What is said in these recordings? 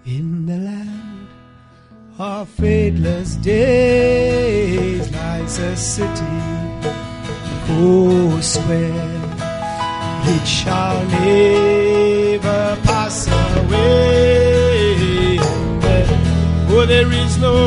In the land of faithless days lies a city, square, it shall never pass away. Oh, there is no,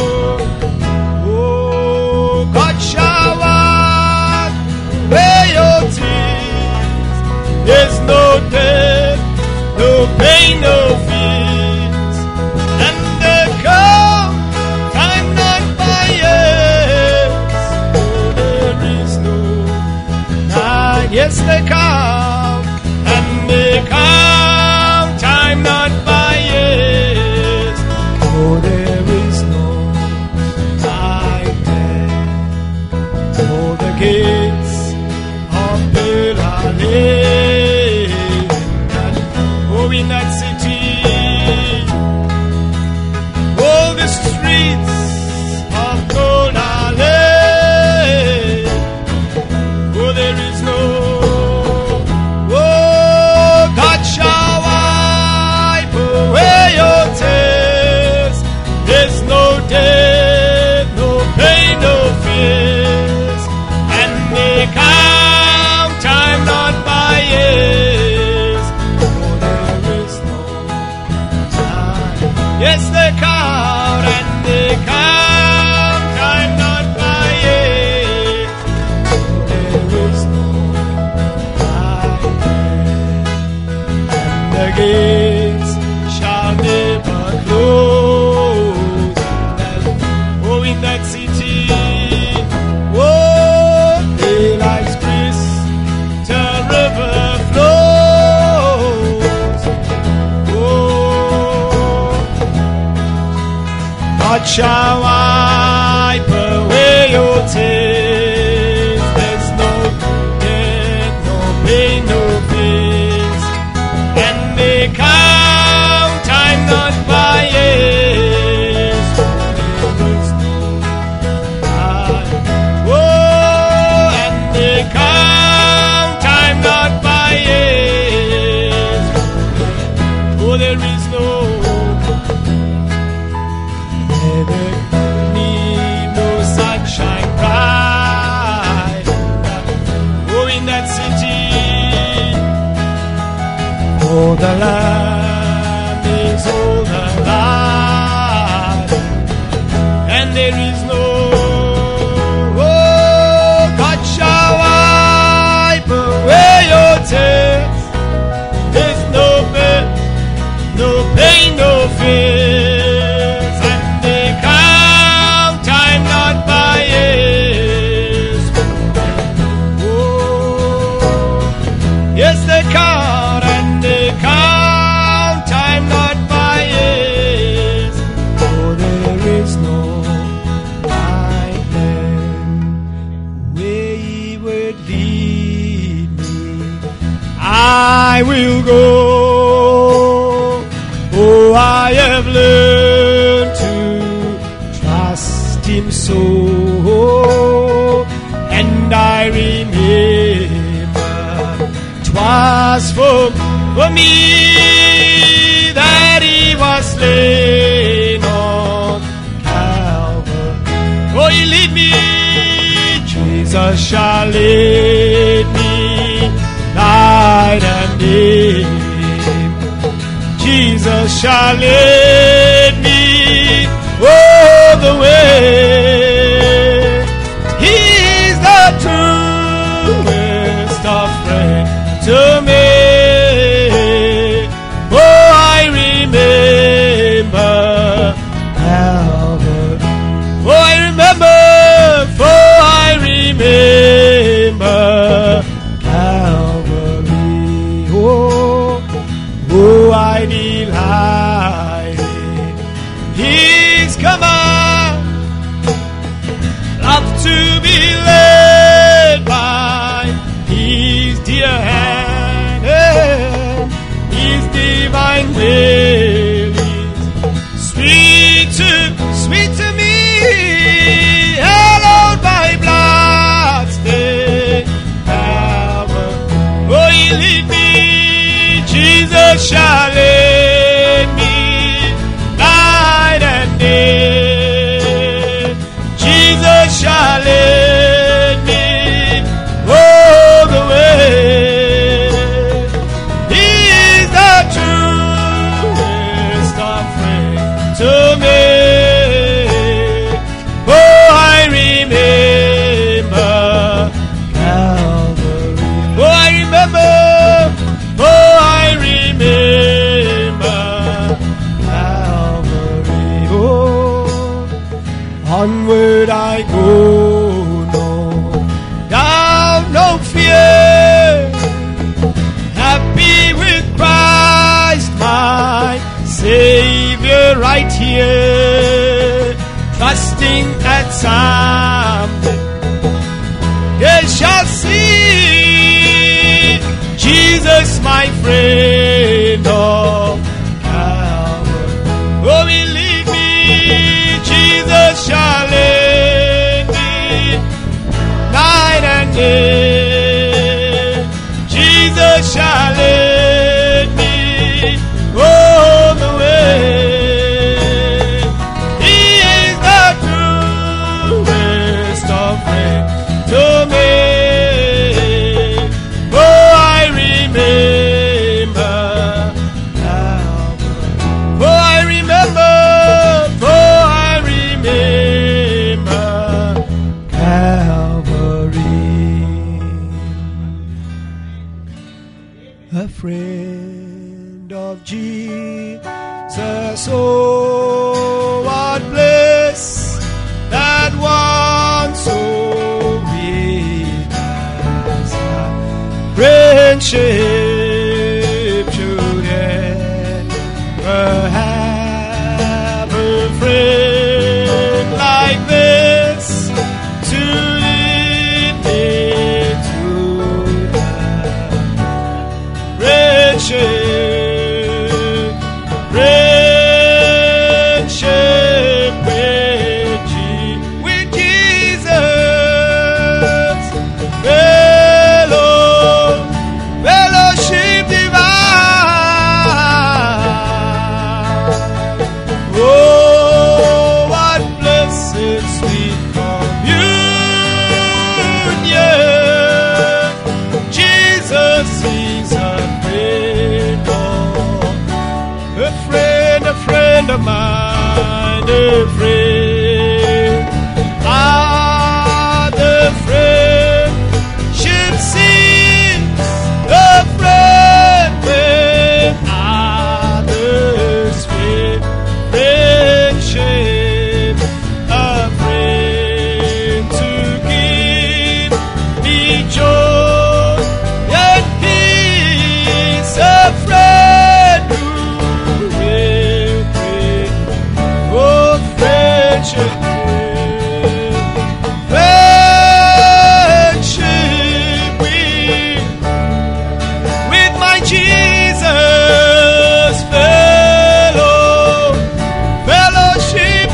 oh, God shall wipe away your tears. There's no death, no pain, no fears, and the come time not by years. Oh, there is no night, yes, they come, and they come time not by years. Oh, there is no night there. Oh, the gates of hell are laid. Oh, in that city, all the streets of gold are laid. Oh, there is no, oh, God shall wipe away your tears. There's no death, no pain, no fears, and they count time not by years. Oh, there is no time. Yes, they count, and they count time not by years. Oh, there is no time. And the gates shall never close. Oh, in that city, oh, daylight's crystal river flows. Oh, God shall wipe away your tears. There's no death, no pain, no fears, and they count time not by years. There is no time. Oh, and they count time not by years. Oh, there is no, there need no sunshine bright. Oh, in that city, oh, the Lamb is all the light, and there is no, oh, God shall wipe away your tears. There's no pain, no pain, no fears, and they count time not by years. Oh, yes, they count, and they count time not by years. Oh, there is no night then where He would lead me. I will go. Oh, I have learned to trust Him so, and I remember 'twas for me that He was slain on Calvary. Oh, He lead me, Jesus shall lead me night and day. Jesus shall lead me all the way. He's the truest of friend to me. Oh, I remember Calvary. Oh, I remember, for I remember Calvary. Oh, I delight in His command, love to be led by His dear hand, His divine will is sweet to me, hallowed by blood-stained Calvary. Oh, He lead me, Jesus shall lead me like, oh no, thou no fear, happy with Christ, my Savior, right here, trusting that someday they shall see Jesus, my friend of Calvary. Oh, believe me, Jesus shall lead me night and day. Jesus shall lead me all the way. He is the truest of friends to me. Oh, I remember Calvary. Oh, I remember. Oh, I remember Calvary. A friend of Jesus, oh, what bliss that one so witness friendship should ever have a friend like this to lead me to the friendship. With Jesus, fellowship divine. Oh, what blessed sweet communion. Jesus is a friend of mine, a friend. Ah, the friendship sees the friend when others fail. Friendship, a friend to give me joy and peace, a friend who will bring, oh, friendship. Friendship with my Jesus, fellowship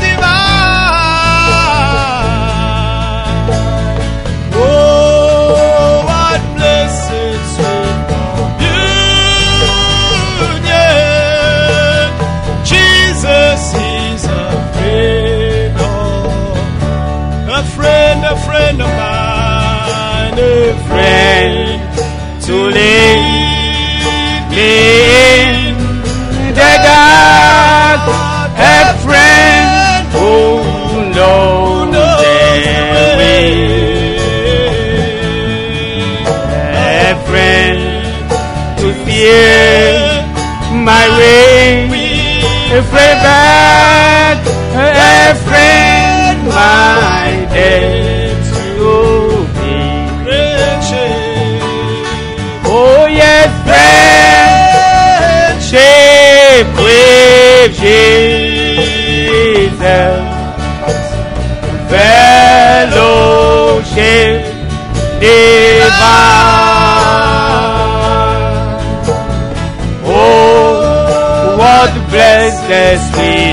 divine. Oh, what blessed sweet communion. Jesus is a friend of mine, a friend To lead me in the dark, a friend who knows the way, a friend to fear my way, a friend back, a friend my day to be. Oh yes, friendship with Jesus, fellowship divine. Oh, what blessed sweet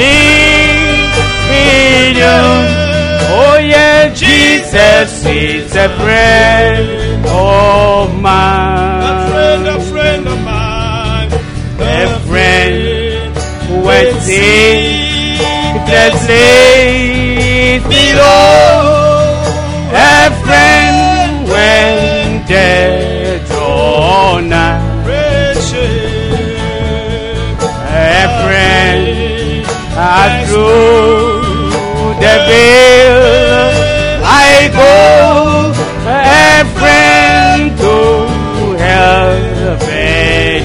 communion. Oh yeah, Jesus is a friend of mine. a friend of mine, A friend when sickness lays below, a friend when death draws nigh, a friend through the veil I go, a friend to help and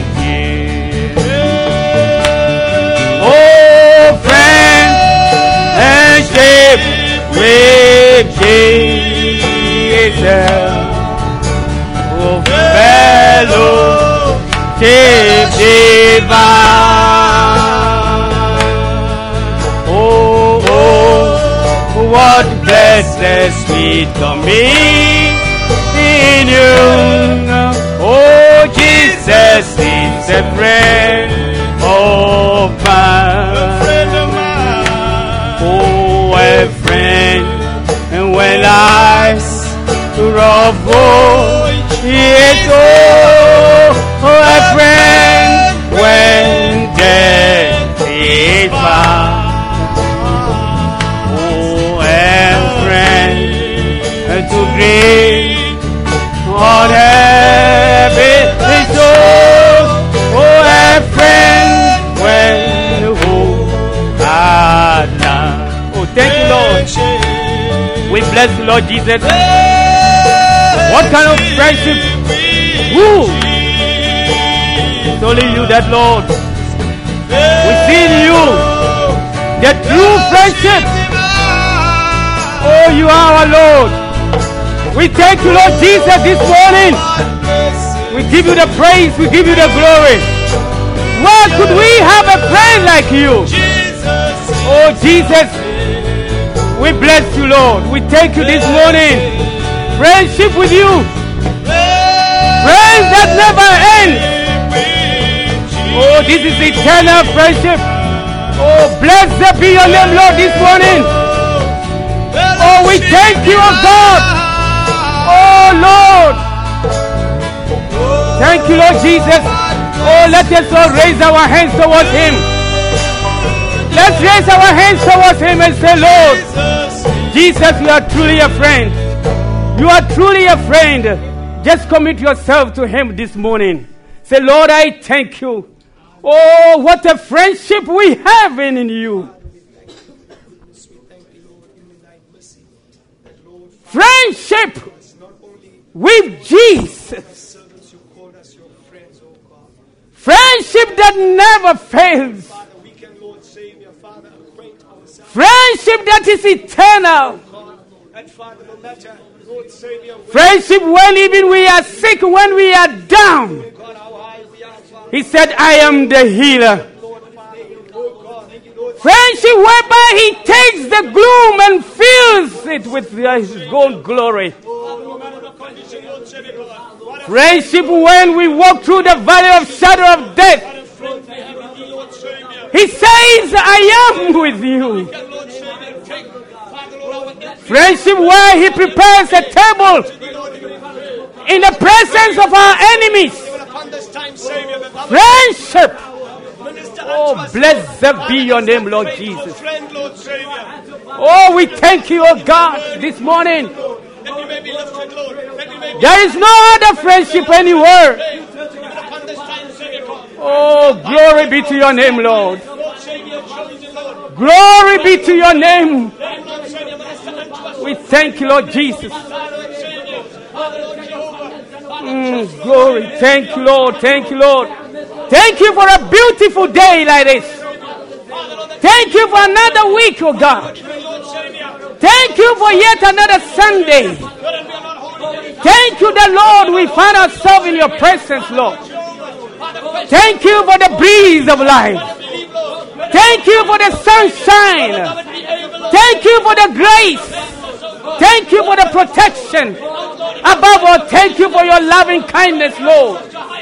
give. Oh, friendship with Jesus, oh fellowship divine. Oh, what blessed sweet communion in you. Oh, Jesus is a friend of mine. Oh, a friend, and when life's rough, yes, oh, a friend when death is found. Oh, a friend to greet on heaven is yours. Oh, a friend when hope had none. Oh, thank you, Lord. We bless you, Lord Jesus. What kind of friendship? Who? It's only you that, Lord. We see in you the true friendship. Oh, you are our Lord. We thank you, Lord Jesus, this morning. We give you the praise. We give you the glory. Where could we have a friend like you? Oh, Jesus. We bless you, Lord. We thank you this morning. Friendship with you. Friends that never end. Oh, this is eternal friendship. Oh, blessed be your name, Lord, this morning. Oh, we thank you, oh God. Oh, Lord. Thank you, Lord Jesus. Oh, let us all raise our hands towards him. Let's raise our hands towards him and say, Lord, Jesus, you are truly a friend. You are truly a friend. Just commit yourself to him this morning. Say, Lord, I thank you. Oh, what a friendship we have in you. Friendship with Jesus. Friendship that never fails. Friendship that is eternal. Friendship when even we are sick, when we are down. He said, I am the healer. Friendship whereby he takes the gloom and fills it with his own glory. Friendship when we walk through the valley of shadow of death. He says, I am with you. Friendship where he prepares a table in the presence of our enemies. Friendship. Oh, blessed be your name, Lord Jesus. Oh, we thank you, oh God, this morning. There is no other friendship anywhere. Oh, glory be to your name, Lord. Glory be to your name. We thank you, Lord Jesus. Glory. Thank you, Lord. Thank you, Lord. Thank you for a beautiful day like this. Thank you for another week, oh God. Thank you for yet another Sunday. Thank you, the Lord. We find ourselves in your presence, Lord. Thank you for the breeze of life. Thank you for the sunshine. Thank you for the grace. Thank you for the protection. Above all, thank you for your loving kindness, Lord.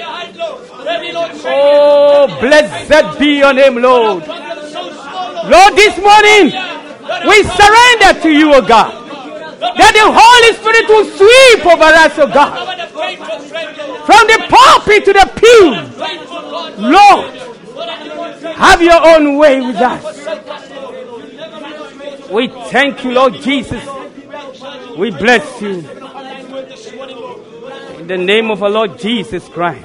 Oh, blessed be your name, Lord. Lord, this morning, we surrender to you, O God. That the Holy Spirit will sweep over us, O God. From the pulpit to the pew. Lord, have your own way with us. We thank you, Lord Jesus. We bless you. In the name of our Lord Jesus Christ.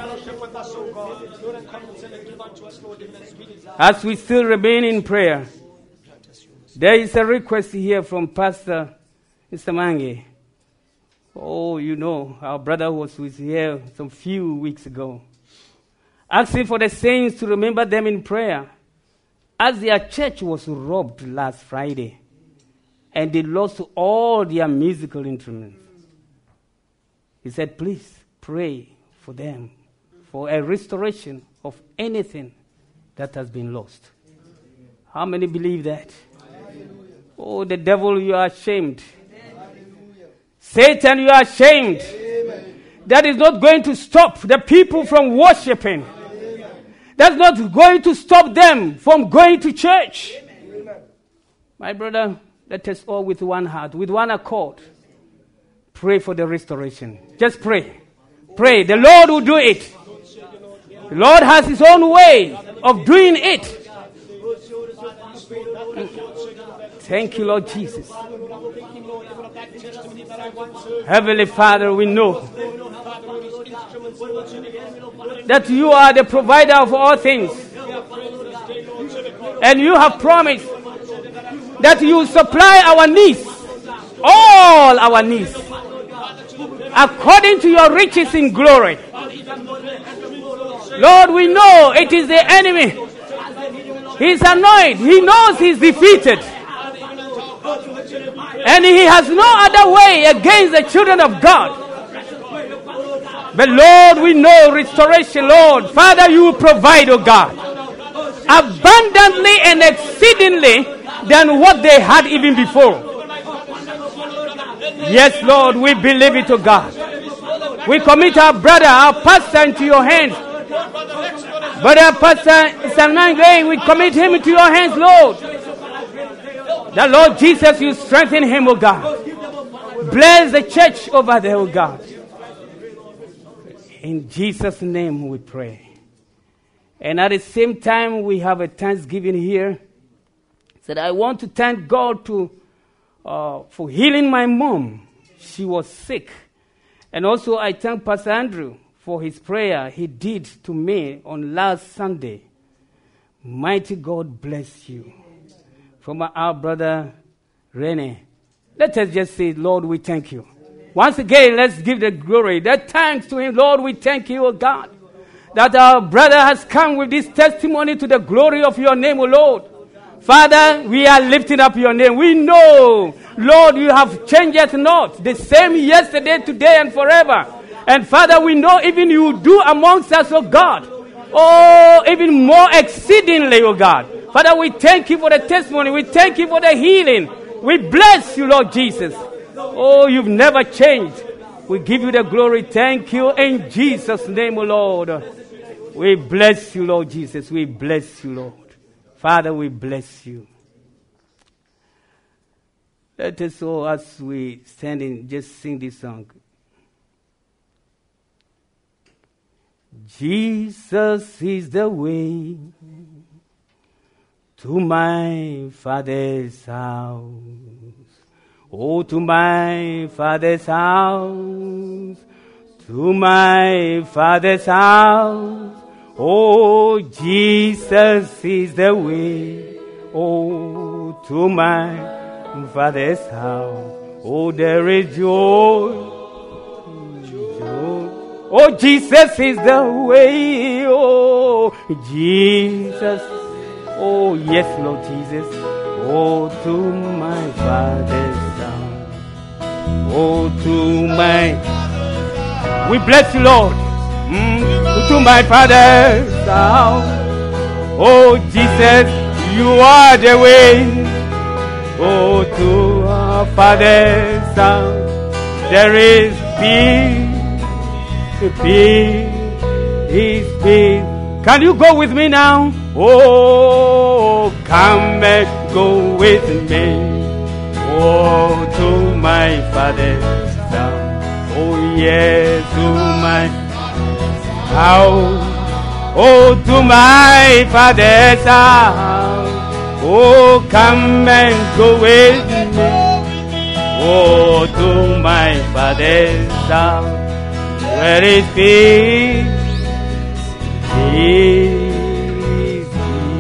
As we still remain in prayer, there is a request here from Pastor Mr. Mange. Oh, you know, our brother was here some few weeks ago, asking for the saints to remember them in prayer, as their church was robbed last Friday. and they lost all their musical instruments. He said, please pray for them for a restoration of anything that has been lost. How many believe that? Oh, the devil, you are ashamed. Satan, you are ashamed. That is not going to stop the people from worshiping. That's not going to stop them from going to church. My brother, let us all with one heart, with one accord, pray for the restoration. Just pray. Pray. The Lord will do it. The Lord has his own way of doing it. Thank you, Lord Jesus. Heavenly Father, we know that you are the provider of all things. And you have promised that you supply our needs, all our needs, according to your riches in glory. Lord, we know it is the enemy. He's annoyed. He knows he's defeated. And he has no other way against the children of God. But Lord, we know restoration, Lord. Father, you provide, oh God, abundantly and exceedingly than what they had even before. Yes, Lord, we believe it, oh God. We commit our brother, our pastor, into your hands. Brother Pastor Salman Gray, we commit him into your hands, Lord. The Lord Jesus, you strengthen him, oh God. Bless the church over there, oh God. In Jesus' name we pray. And at the same time, we have a Thanksgiving here. Said, I want to thank God for healing my mom. She was sick. And also I thank Pastor Andrew for his prayer he did to me on last Sunday. Mighty God bless you. From our brother Rene. Let us just say, Lord, we thank you. Once again, let's give the glory, the thanks to him. Lord, we thank you, O God, that our brother has come with this testimony to the glory of your name, O Lord. Father, we are lifting up your name. We know, Lord, you have changed not. The same yesterday, today, and forever. And Father, we know even you do amongst us, O God. Oh, even more exceedingly, O God. Father, we thank you for the testimony. We thank you for the healing. We bless you, Lord Jesus. Oh, you've never changed. We give you the glory. Thank you in Jesus' name, O Lord. We bless you, Lord Jesus. We bless you, Lord. Father, we bless you. Let us all, as we stand in, just sing this song. Jesus is the way to my Father's house. Oh, to my Father's house, to my Father's house. Oh, Jesus is the way. Oh, to my Father's house. Oh, there is joy. Joy. Oh, Jesus is the way. Oh, Jesus. Oh, yes, Lord Jesus. Oh, to my Father's house. Oh, to my... We bless you, Lord. To my Father's house. Oh, Jesus, you are the way. Oh, to our Father's house. There is peace. Peace. Can you go with me now? Oh, come and go with me. Oh, to my Father's house. Oh, yes, to my house. Oh, to my Father's house. Oh, come and go with me. Oh, to my Father's house. Where is peace? Peace.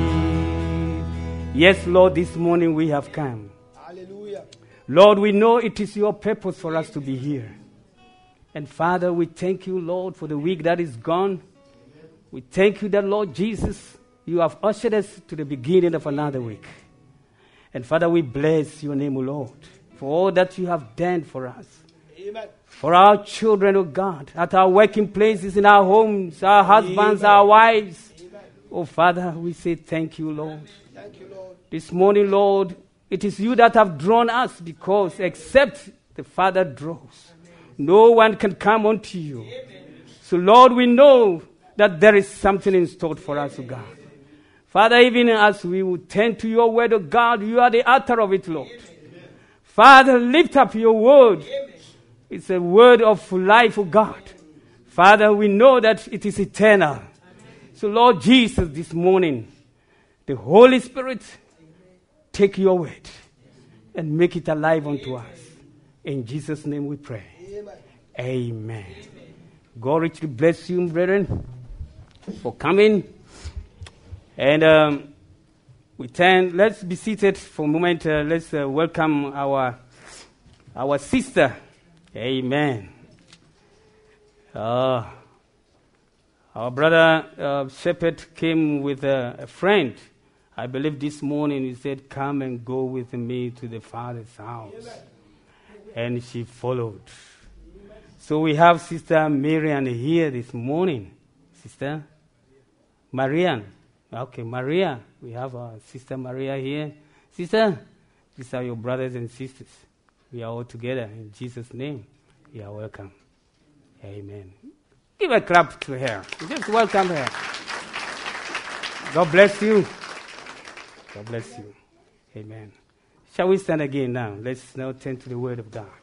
Yes, Lord, this morning we have come. Hallelujah. Lord, we know it is your purpose for us to be here. And Father, we thank you, Lord, for the week that is gone. We thank you that, Lord Jesus, you have ushered us to the beginning of another week. And Father, we bless your name, O Lord, for all that you have done for us. Amen. For our children, O God, at our working places, in our homes, our husbands, our wives. Amen. Oh, Father, we say thank you, Lord. Thank you, Lord. This morning, Lord, it is you that have drawn us, because except the Father draws, no one can come unto you. So, Lord, we know that there is something in store for us, O God. Father, even as we will turn to your word, O God, you are the author of it, Lord. Father, lift up your word. It's a word of life, O God. Father, we know that it is eternal. So, Lord Jesus, this morning, the Holy Spirit, take your word and make it alive unto us. In Jesus' name we pray. Amen. God richly bless you, brethren, for coming. And let's be seated for a moment. Let's welcome our sister. Amen. Our brother Shepherd came with a friend. I believe this morning he said, come and go with me to the Father's house. Amen. And she followed. Amen. So we have Sister Marian here this morning. Sister Marian. Okay, Maria. We have our Sister Maria here. Sister, these are your brothers and sisters. We are all together in Jesus' name. You are welcome. Amen. Give a clap to her. Just welcome her. God bless you. God bless you. Amen. Shall we stand again now? Let's now turn to the Word of God.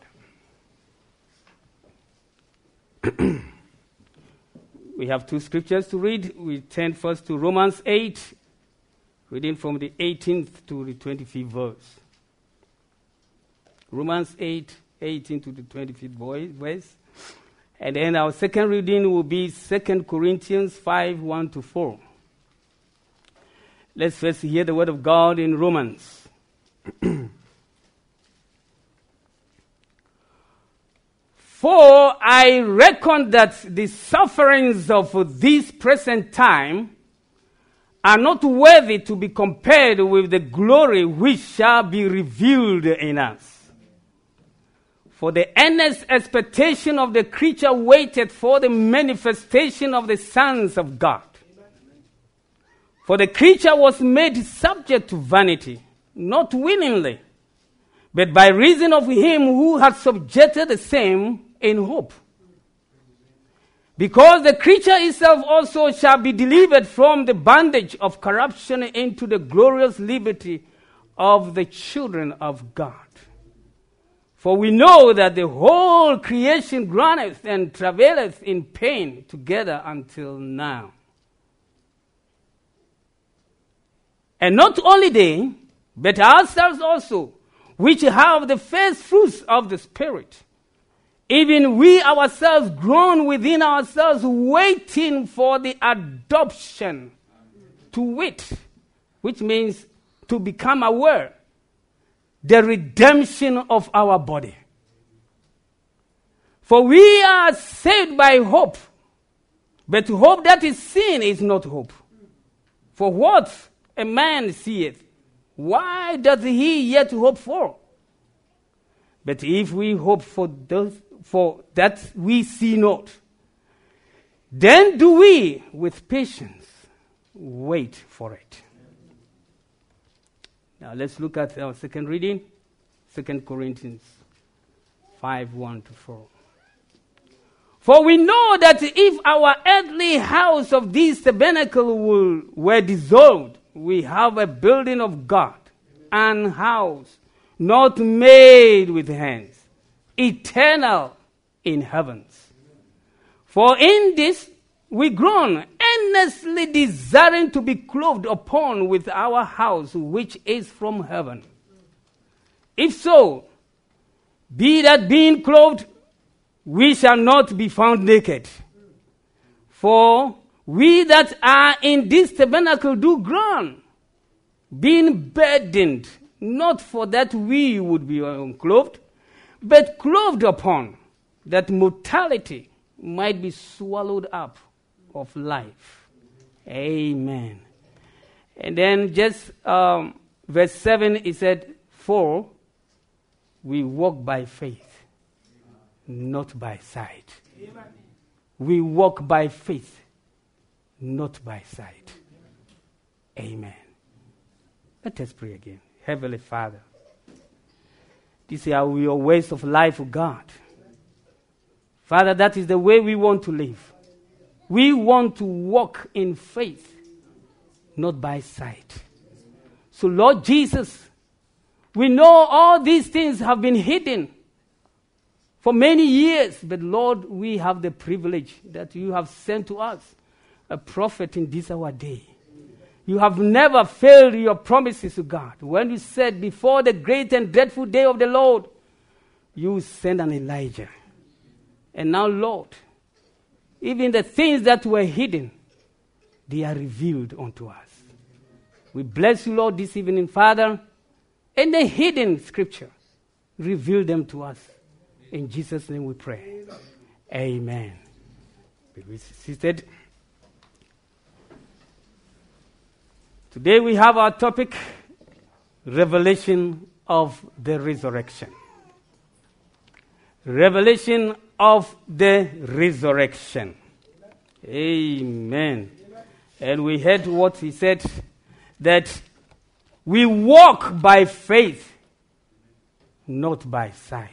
We have two scriptures to read. We turn first to Romans 8, reading from the 18th to the 25th verse. Romans 8, 18 to the 25th verse. And then our second reading will be 2 Corinthians 5, 1 to 4. Let's first hear the word of God in Romans. For I reckon that the sufferings of this present time are not worthy to be compared with the glory which shall be revealed in us. For the earnest expectation of the creature waited for the manifestation of the sons of God. For the creature was made subject to vanity, not willingly, but by reason of him who had subjected the same in hope. Because the creature itself also shall be delivered from the bondage of corruption into the glorious liberty of the children of God. For we know that the whole creation groaneth and travaileth in pain together until now. And not only they, but ourselves also, which have the first fruits of the Spirit, even we ourselves groan within ourselves, waiting for the adoption, to wit, which means to become aware, the redemption of our body. For we are saved by hope, but hope that is seen is not hope. For what a man seeth, why doth he yet hope for? But if we hope for that we see not, then do we with patience wait for it. Now let's look at our second reading, 2 Corinthians 5, 1 to 4. For we know that if our earthly house of this tabernacle were dissolved, we have a building of God, an house not made with hands, eternal in heavens. For in this we groan, earnestly desiring to be clothed upon with our house which is from heaven. If so, be that being clothed, we shall not be found naked. For we that are in this tabernacle do groan, being burdened, not for that we would be unclothed, but clothed upon, that mortality might be swallowed up of life. Amen. And then just verse 7, it said, "For we walk by faith, not by sight." Amen. We walk by faith, not by sight. Amen. Let us pray again. Heavenly Father, these are your ways of life, O God. Father, that is the way we want to live. We want to walk in faith, not by sight. So, Lord Jesus, we know all these things have been hidden for many years, but Lord, we have the privilege that you have sent to us a prophet in this our day. You have never failed your promises to God. When you said before the great and dreadful day of the Lord, you send an Elijah. And now, Lord, even the things that were hidden, they are revealed unto us. We bless you, Lord, this evening, Father, and the hidden scripture, reveal them to us. In Jesus' name we pray. Amen. Be seated. Today we have our topic, Revelation of the Resurrection. Revelation of the Resurrection. Amen. And we heard what he said, that we walk by faith, not by sight.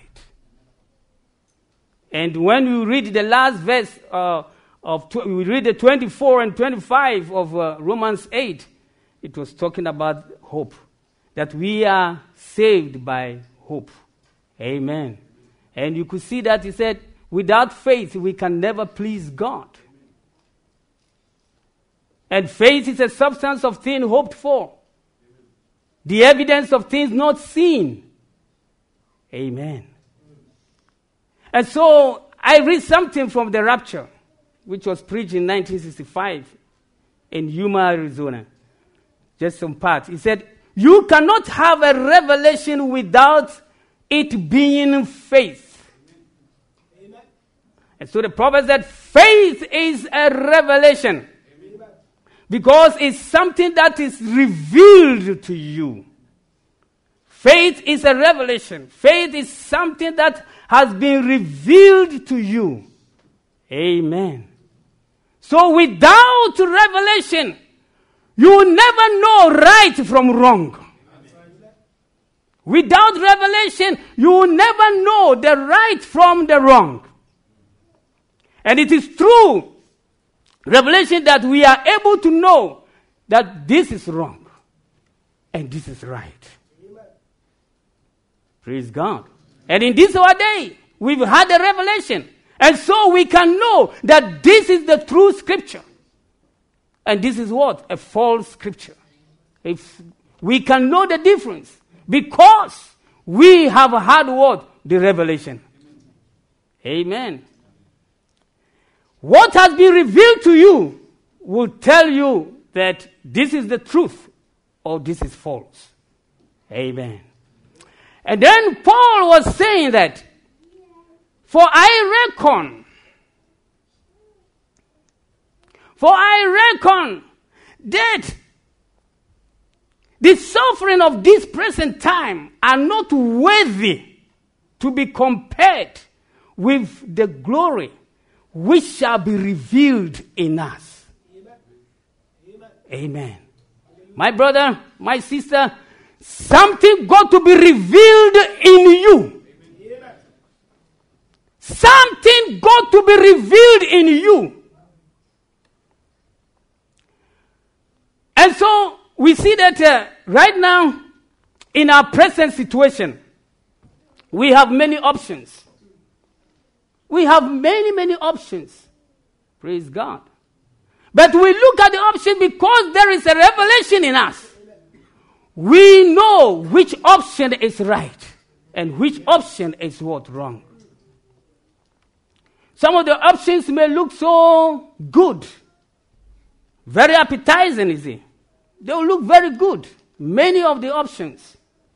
And when we read the last verse we read the 24 and 25 of Romans 8, it was talking about hope, that we are saved by hope. Amen. And you could see that he said, without faith, we can never please God. And faith is a substance of things hoped for, the evidence of things not seen. Amen. And so I read something from the rapture, which was preached in 1965 in Yuma, Arizona. Just some parts. He said, you cannot have a revelation without it being faith. Amen. And so the prophet said, faith is a revelation. Amen. Because it's something that is revealed to you. Faith is a revelation. Faith is something that has been revealed to you. Amen. So without revelation, you will never know right from wrong. Without revelation, you will never know the right from the wrong. And it is through revelation that we are able to know that this is wrong and this is right. Praise God. And in this our day, we've had a revelation. And so we can know that this is the true scripture. And this is what? A false scripture. If we can know the difference because we have had what? The revelation. Amen. What has been revealed to you will tell you that this is the truth or this is false. Amen. And then Paul was saying that, for I reckon that the suffering of this present time are not worthy to be compared with the glory which shall be revealed in us. Amen. Amen. My brother, my sister, something got to be revealed in you. Something got to be revealed in you. And so we see that right now, in our present situation, we have many options. We have many options. Praise God. But we look at the option because there is a revelation in us. We know which option is right and which option is what wrong. Some of the options may look so good, very appetizing, is it? They will look very good. Many of the options.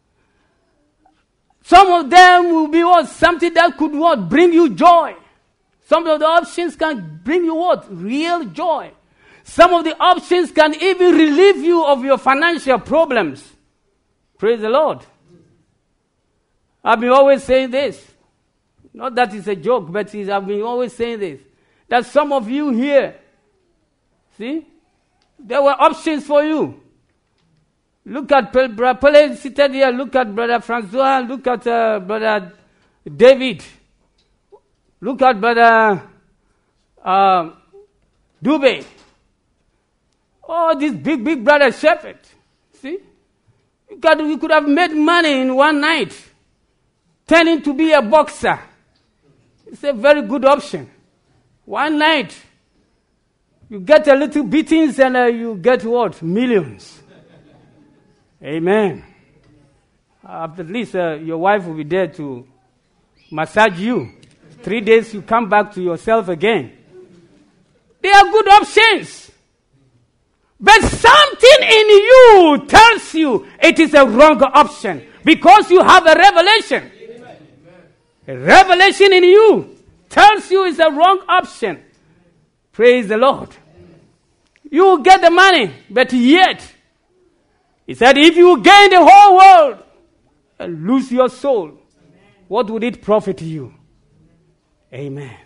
Some of them will be what? Something that could what? Bring you joy. Some of the options can bring you what? Real joy. Some of the options can even relieve you of your financial problems. Praise the Lord. I've been always saying this. Not that it's a joke, but I've been always saying this. That some of you here, see, there were options for you. Look at Brother Pele seated here. Look at Brother Francois. Look at Brother David. Look at Brother Dube. Oh, this big brother shepherd. See? You could have made money in one night, turning to be a boxer. It's a very good option. One night, you get a little beatings and you get what? Millions. Amen. At least your wife will be there to massage you. 3 days, you come back to yourself again. They are good options. But something in you tells you it is a wrong option because you have a revelation. A revelation in you tells you it's a wrong option. Praise the Lord. You get the money, but yet, he said, if you gain the whole world and lose your soul, what would it profit you? Amen.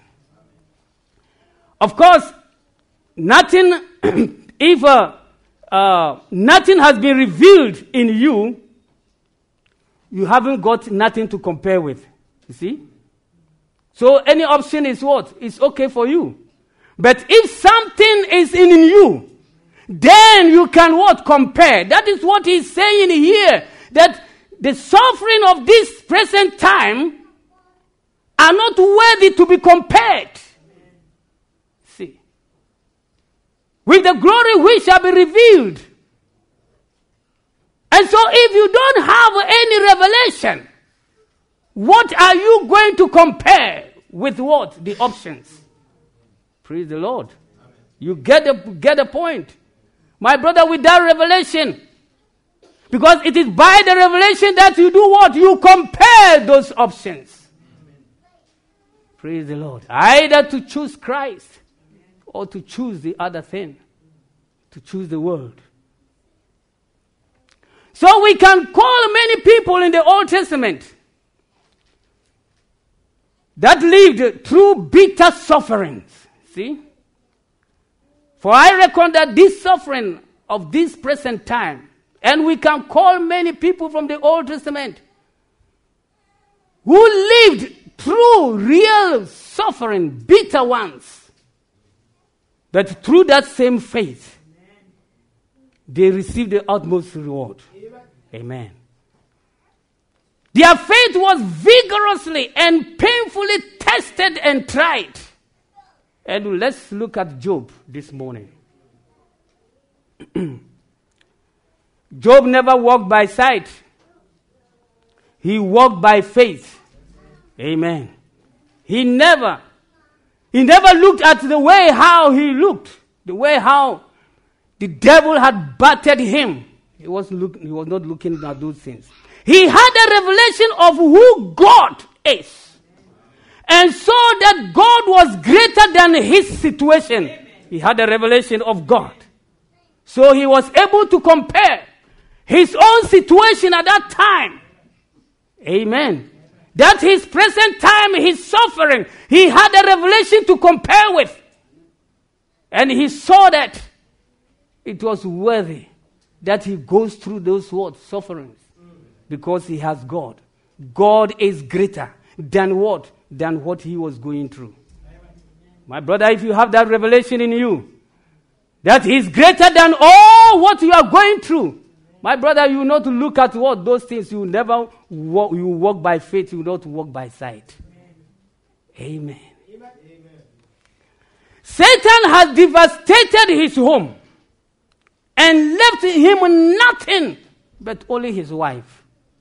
Of course, nothing, if nothing has been revealed in you, you haven't got nothing to compare with. You see? So any option is what? It's okay for you. But if something is in you, then you can what? Compare. That is what he's saying here. That the suffering of this present time are not worthy to be compared. See. With the glory which shall be revealed. And so if you don't have any revelation, what are you going to compare with what? The options. Praise the Lord. Amen. You get the point. My brother, with that revelation, because it is by the revelation that you do what? You compare those options. Amen. Praise the Lord. Either to choose Christ or to choose the other thing, to choose the world. So we can call many people in the Old Testament that lived through bitter sufferings. See? For I reckon that this suffering of this present time, and we can call many people from the Old Testament who lived through real suffering, bitter ones, but through that same faith, they received the utmost reward. Amen. Their faith was vigorously and painfully tested and tried. And let's look at Job this morning. Job never walked by sight. He walked by faith. Amen. He never looked at the way how he looked, the way how the devil had battered him. He was not looking at those things. He had a revelation of who God is. And so that God was greater than his situation. He had a revelation of God. So he was able to compare his own situation at that time. Amen. That his present time, his suffering, he had a revelation to compare with. And he saw that it was worthy that he goes through those words, sufferings. Because he has God. God is greater than what? Than what he was going through. My brother, if you have that revelation in you, that he's greater than all what you are going through, my brother, you will not look at what those things. You never walk, you walk by faith, you will not walk by sight. Amen. Amen. Satan has devastated his home and left him nothing but only his wife.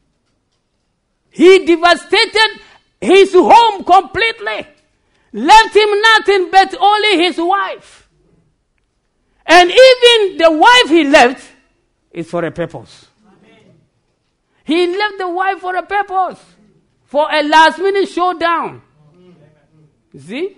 He devastated his home completely. Left him nothing but only his wife. And even the wife he left is for a purpose. Amen. He left the wife for a purpose. For a last minute showdown. You see?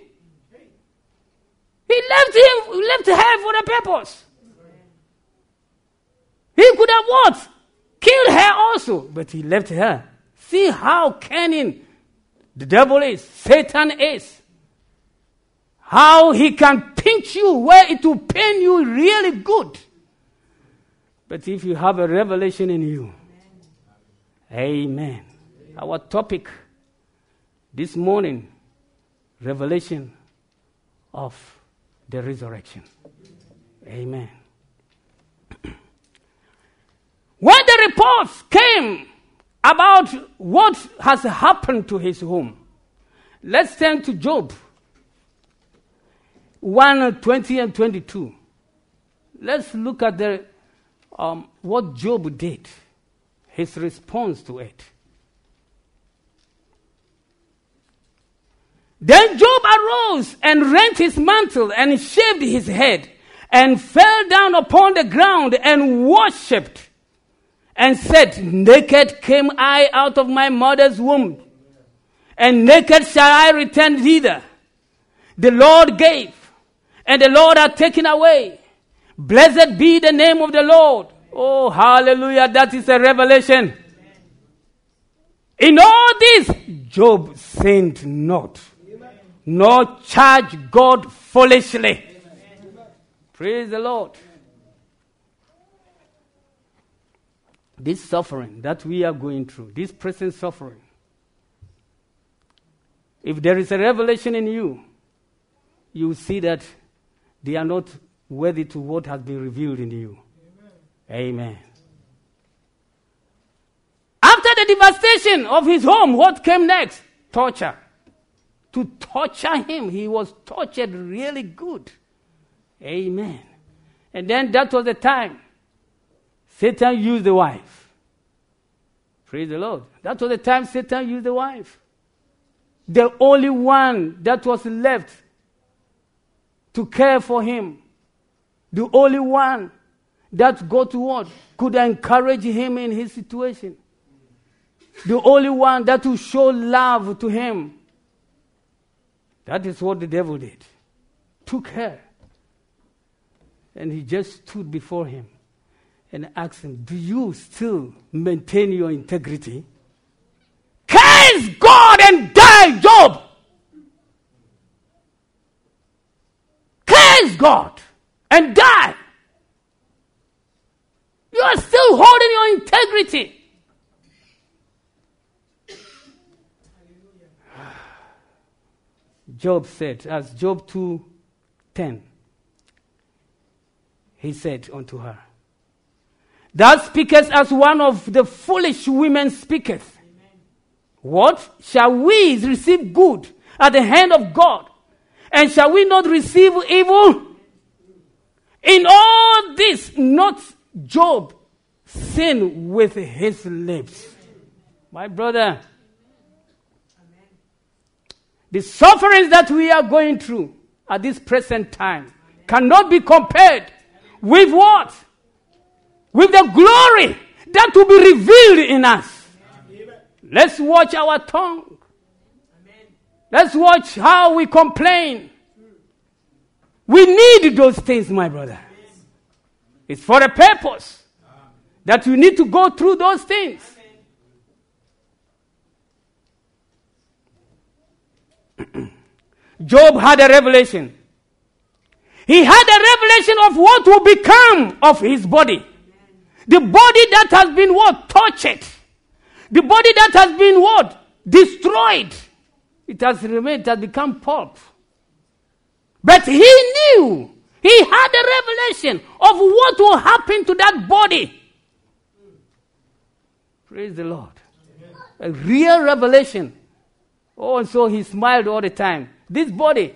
He left her for a purpose. He could have what? Killed her also, but he left her. See how cunning the devil is, Satan is. How he can pinch you where it will pain you really good. But if you have a revelation in you, amen. Our topic this morning, revelation of the resurrection. Amen. When the reports came about what has happened to his home, let's turn to Job 1:20 and 22. Let's look at the what Job did, his response to it. Then Job arose and rent his mantle and shaved his head and fell down upon the ground and worshipped and said, naked came I out of my mother's womb, and naked shall I return thither. The Lord gave, and the Lord hath taken away. Blessed be the name of the Lord. Oh, hallelujah. That is a revelation. In all this, Job sinned not, nor charged God foolishly. Praise the Lord. This suffering that we are going through, this present suffering, if there is a revelation in you, you will see that they are not worthy to what has been revealed in you. Amen. After the devastation of his home, what came next? Torture. To torture him, he was tortured really good. Amen. And then that was the time Satan used the wife. Praise the Lord. That was the time Satan used the wife. The only one that was left to care for him. The only one that God what? Could encourage him in his situation. The only one that would show love to him. That is what the devil did. Took her. And he just stood before him and asked him, do you still maintain your integrity? Curse God and die, Job! Curse God and die! You are still holding your integrity. Job said, as Job 2:10, he said unto her, thou speakest as one of the foolish women speaketh. Amen. What? Shall we receive good at the hand of God? And shall we not receive evil? In all this, not Job sin with his lips. My brother, the sufferings that we are going through at this present time cannot be compared with what? With the glory that will be revealed in us. Amen. Let's watch our tongue. Amen. Let's watch how we complain. We need those things, my brother. It's for a purpose that you need to go through those things. Job had a revelation. He had a revelation of what will become of his body. The body that has been what? Tortured. The body that has been what? Destroyed. It has remained, it has become pulp. But he knew, he had a revelation of what will happen to that body. Praise the Lord. A real revelation. Oh, and so he smiled all the time. This body.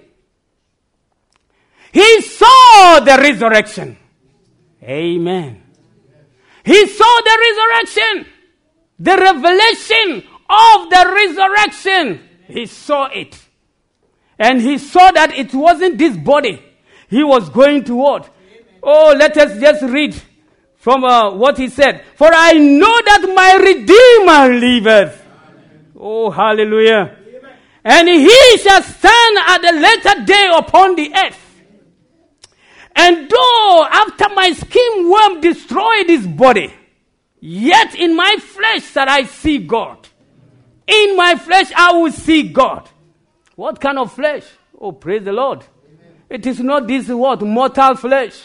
He saw the resurrection. Amen. He saw the resurrection. The revelation of the resurrection. He saw it. And he saw that it wasn't this body. He was going to what? Oh, let us just read from what he said. For I know that my Redeemer liveth. Oh, hallelujah. And he shall stand at the latter day upon the earth. And though after my skin worm destroy this body, Yet in my flesh shall I see God. In my flesh I will see God. What kind of flesh? Oh, praise the Lord. Amen. It is not this what? Mortal flesh.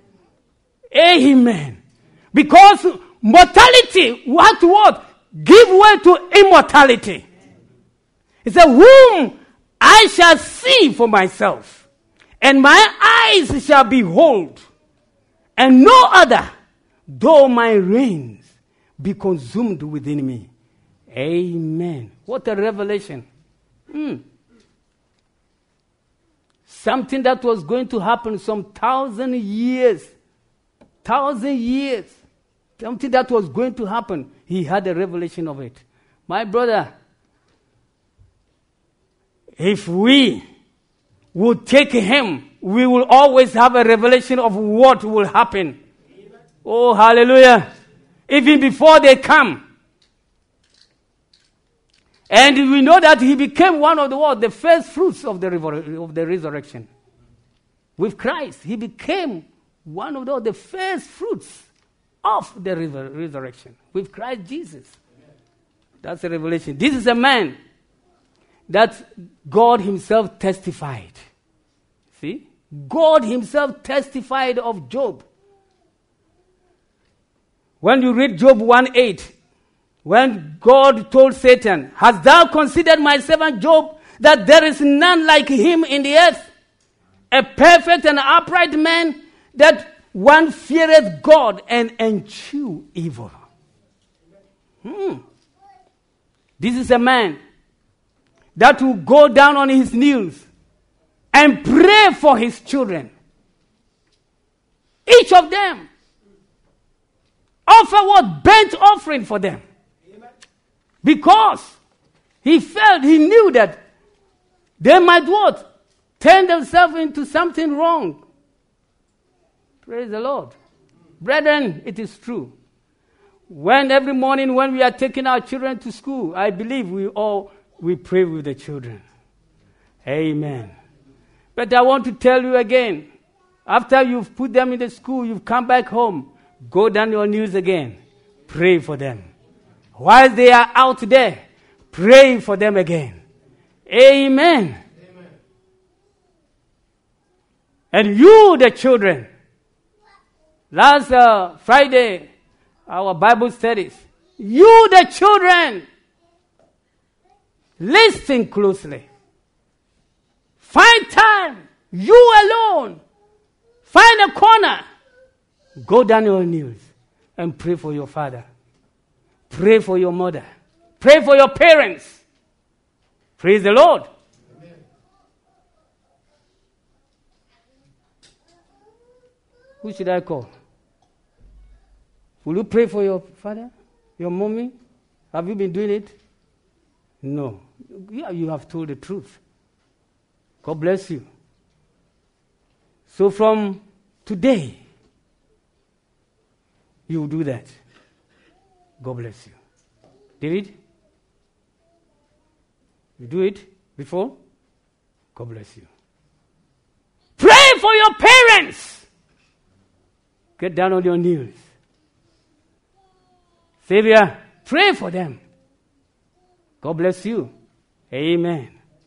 Amen. Because mortality, what? Give way to immortality. It said, whom I shall see for myself, and my eyes shall behold, and no other, though my reins be consumed within me. Amen. What a revelation. Something that was going to happen some 1,000 years. 1,000 years. Something that was going to happen. He had a revelation of it. My brother, if we would take him, we will always have a revelation of what will happen. Amen. Oh, hallelujah. Even before they come. And we know that he became one of the first fruits of the resurrection. With Christ, he became one of the first fruits of the resurrection. With Christ Jesus. That's a revelation. This is a man that God himself testified. See? God himself testified of Job. When you read Job 1:8, when God told Satan, hast thou considered my servant Job, that there is none like him in the earth, a perfect and upright man, that one feareth God and eschew evil. This is a man that will go down on his knees and pray for his children. Each of them. Offer what? Burnt offering for them. Because he knew that they might what? Turn themselves into something wrong. Praise the Lord. Brethren, it is true. Every morning when we are taking our children to school, I believe we pray with the children. Amen. But I want to tell you again, after you've put them in the school, you've come back home, go down your knees again. Pray for them. While they are out there, pray for them again. Amen. Amen. And you, the children, last Friday, our Bible studies, you, the children, listen closely. Find time, you alone. Find a corner. Go down your knees and pray for your father. Pray for your mother. Pray for your parents. Praise the Lord. Amen. Who should I call? Will you pray for your father? Your mommy? Have you been doing it? No. Yeah, you have told the truth. God bless you. So from today, you will do that. God bless you. David? You do it before? God bless you. Pray for your parents. Get down on your knees. Savior, pray for them. God bless you. Amen.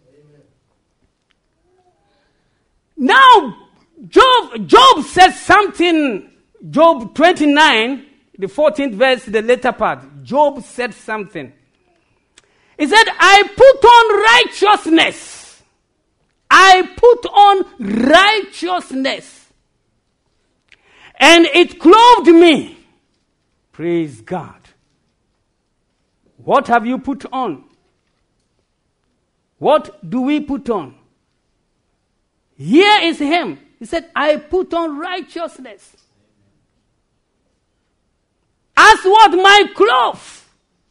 Now, Job says something, Job 29, the 14th verse, the later part. Job said something. He said, I put on righteousness. I put on righteousness. And it clothed me. Praise God. What have you put on? What do we put on? Here is him. He said, I put on righteousness. As what? My clothes.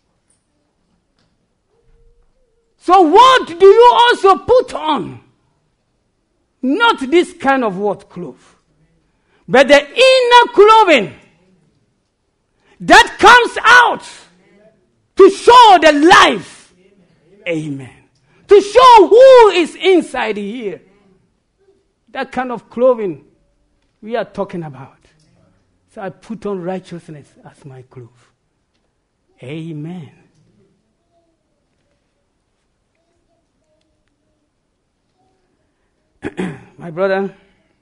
So what do you also put on? Not this kind of what clothes, but the inner clothing that comes out to show the life. Amen. To show who is inside here. That kind of clothing we are talking about. So I put on righteousness as my clothes. Amen. My brother,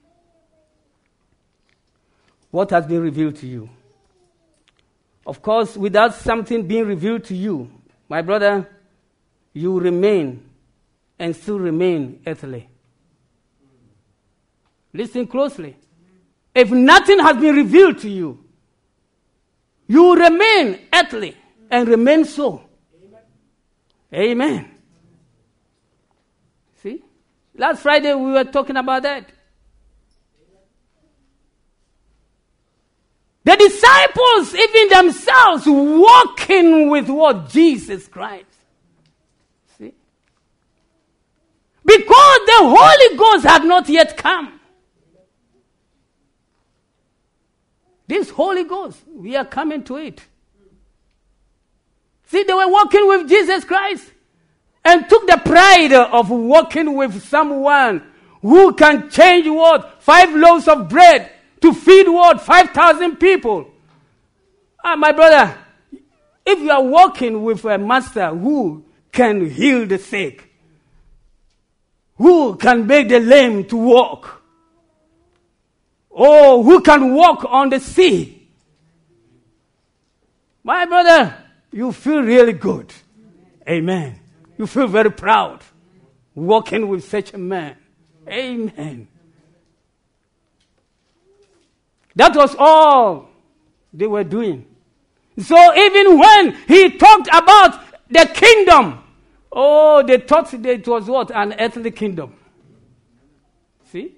what has been revealed to you? Of course, without something being revealed to you, my brother, you remain and still remain earthly. Listen closely. If nothing has been revealed to you, you remain earthly and remain so. Amen. See? Last Friday we were talking about that. The disciples, even themselves, walking with what? Jesus Christ. See? Because the Holy Ghost had not yet come. This Holy Ghost, we are coming to it. See, they were walking with Jesus Christ and took the pride of walking with someone who can change what? 5 loaves of bread to feed what? 5,000 people. My brother, if you are walking with a master who can heal the sick, who can make the lame to walk, or who can walk on the sea, my brother, you feel really good. Amen. You feel very proud walking with such a man. Amen. That was all they were doing. So even when he talked about the kingdom, they thought it was what? An earthly kingdom. See?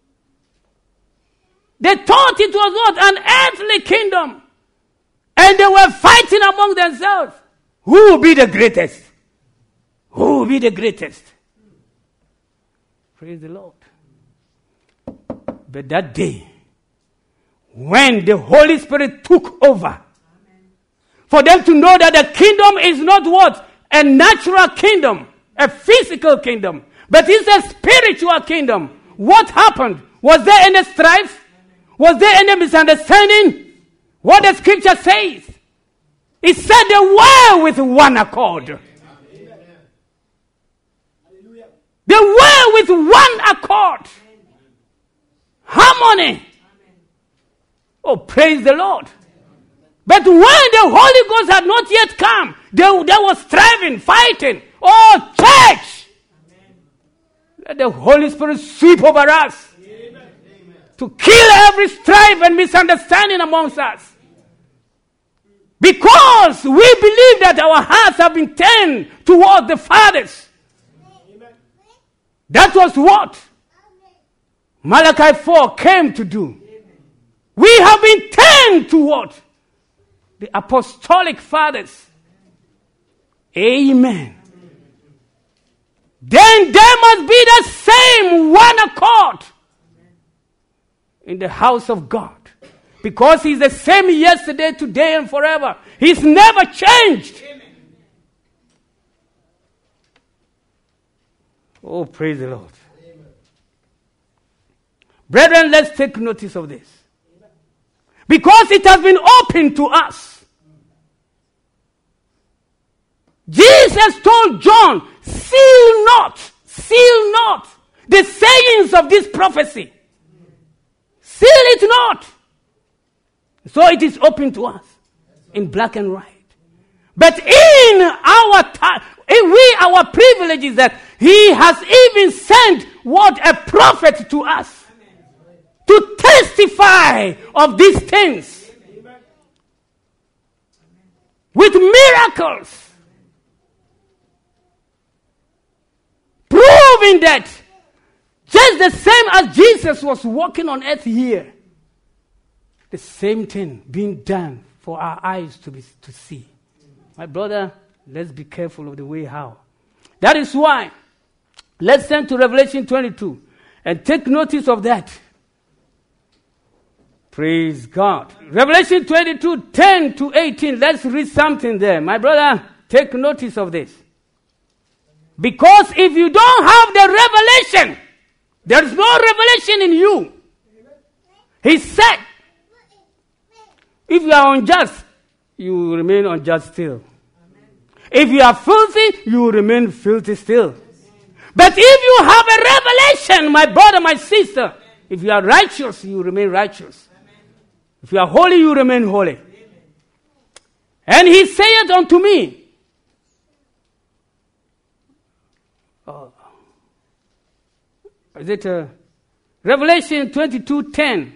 They thought it was what? An earthly kingdom. And they were fighting among themselves. Who will be the greatest? Who will be the greatest? Praise the Lord. But that day, when the Holy Spirit took over, for them to know that the kingdom is not what? A natural kingdom, a physical kingdom, but it's a spiritual kingdom. What happened? Was there any strife? Was there any misunderstanding? What the scripture says? It said they were with one accord. They were with one accord. Harmony. Oh, praise the Lord. But when the Holy Ghost had not yet come, they were striving, fighting. Oh, church! Let the Holy Spirit sweep over us. Amen. To kill every strife and misunderstanding amongst us. Because we believe that our hearts have been turned towards the fathers. That was what Malachi 4 came to do. We have been turned to what? The apostolic fathers. Amen. Then there must be the same one accord in the house of God. Because he's the same yesterday, today, and forever. He's never changed. Oh, praise the Lord. Amen. Brethren, let's take notice of this. Because it has been opened to us. Jesus told John, seal not the sayings of this prophecy. Seal it not. So it is open to us in black and white. But in our time, our privilege is that he has even sent what? A prophet to us to testify of these things with miracles, proving that just the same as Jesus was walking on earth here, the same thing being done for our eyes to see. My brother, let's be careful of the way how. That is why, let's turn to Revelation 22 and take notice of that. Praise God. Revelation 22, 10 to 18. Let's read something there. My brother, take notice of this. Because if you don't have the revelation, there is no revelation in you. He said, if you are unjust, you will remain unjust still. If you are filthy, you will remain filthy still. But if you have a revelation, my brother, my sister, if you are righteous, you remain righteous. If you are holy, you remain holy. And he saith unto me, is it Revelation 22:10?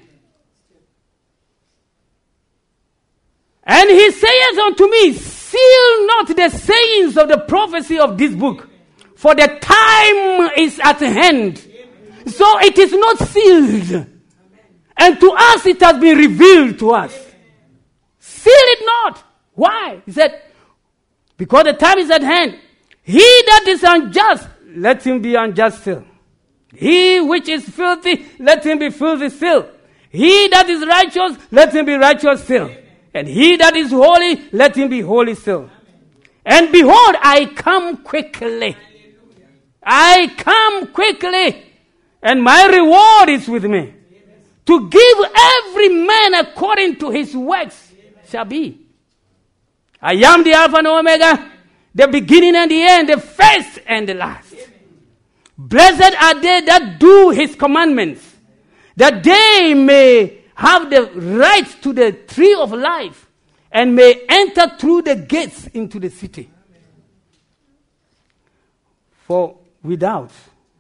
And he saith unto me, seal not the sayings of the prophecy of this book, for the time is at hand. So it is not sealed. And to us it has been revealed to us. Seal it not. Why? He said, because the time is at hand. He that is unjust, let him be unjust still. He which is filthy, let him be filthy still. He that is righteous, let him be righteous still. And he that is holy, let him be holy still. And behold, I come quickly. I come quickly. And my reward is with me. To give every man according to his works shall be. I am the Alpha and Omega, the beginning and the end, the first and the last. Blessed are they that do his commandments, that they may have the right to the tree of life and may enter through the gates into the city. For without,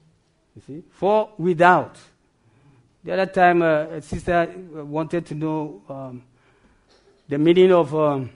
the other time a sister wanted to know the meaning of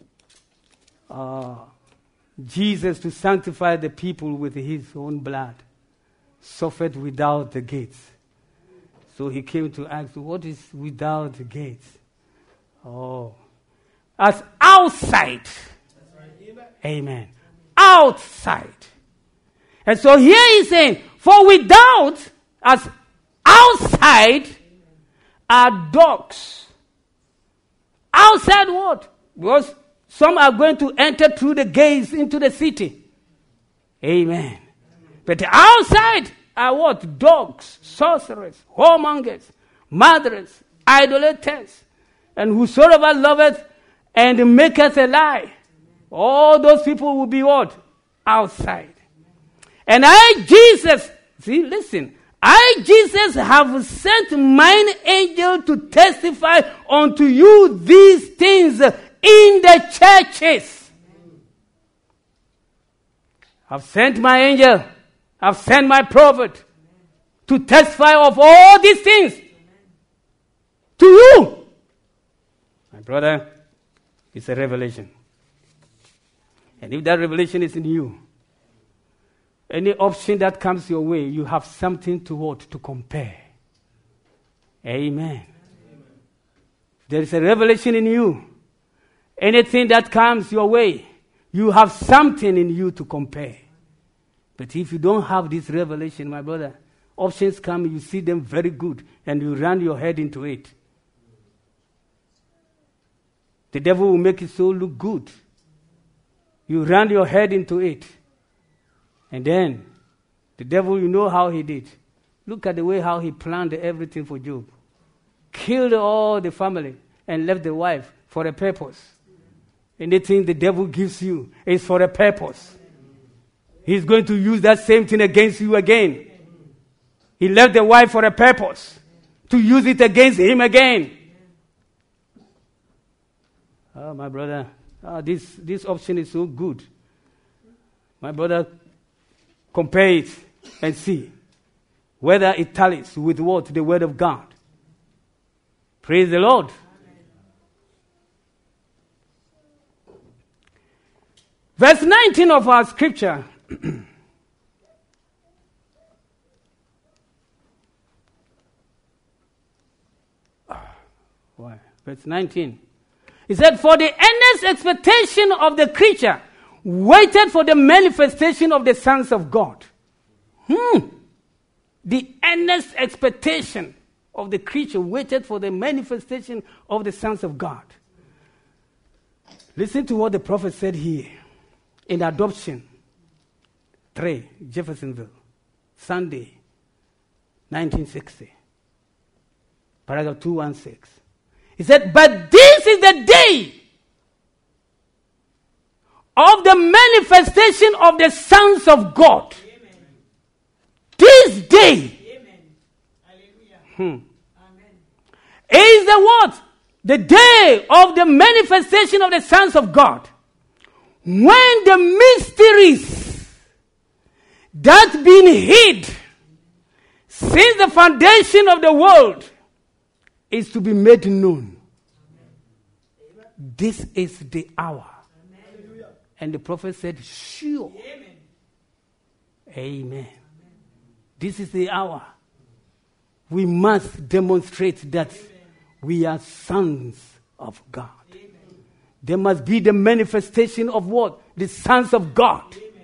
Jesus to sanctify the people with his own blood, suffered without the gates. So he came to ask, what is without the gates? Oh, as outside. Amen. Outside. And so here he's saying, for without, as outside, are dogs. Outside what? Because some are going to enter through the gates into the city. Amen. But outside are what? Dogs, sorcerers, whoremongers, murderers, idolaters, and whosoever loveth and maketh a lie. All those people will be what? Outside. And I, Jesus, see, listen, I, Jesus, have sent mine angel to testify unto you these things in the churches. I've sent my angel, I've sent my prophet to testify of all these things to you. My brother, it's a revelation. And if that revelation is in you, any option that comes your way, you have something to what? To compare. Amen. There is a revelation in you. Anything that comes your way, you have something in you to compare. But if you don't have this revelation, my brother, options come, you see them very good, and you run your head into it. The devil will make it so look good. You run your head into it. And then, the devil, you know how he did. Look at the way how he planned everything for Job. Killed all the family and left the wife for a purpose. Anything the devil gives you is for a purpose. He's going to use that same thing against you again. He left the wife for a purpose. To use it against him again. Oh, my brother, this option is so good. My brother, compare it and see whether it tallies with what? The word of God. Praise the Lord. Verse 19 of our scripture. Why? Verse 19. He said, for the earnest expectation of the creature waited for the manifestation of the sons of God. The earnest expectation of the creature waited for the manifestation of the sons of God. Listen to what the prophet said here. In Adoption 3, Jeffersonville, Sunday, 1960. Paragraph 216. He said, but this is the day of the manifestation of the sons of God. Amen. This day is the what? The day of the manifestation of the sons of God. When the mysteries that been hid since the foundation of the world is to be made known. This is the hour. And the prophet said, sure. Amen. This is the hour. We must demonstrate that we are sons of God. There must be the manifestation of what? The sons of God.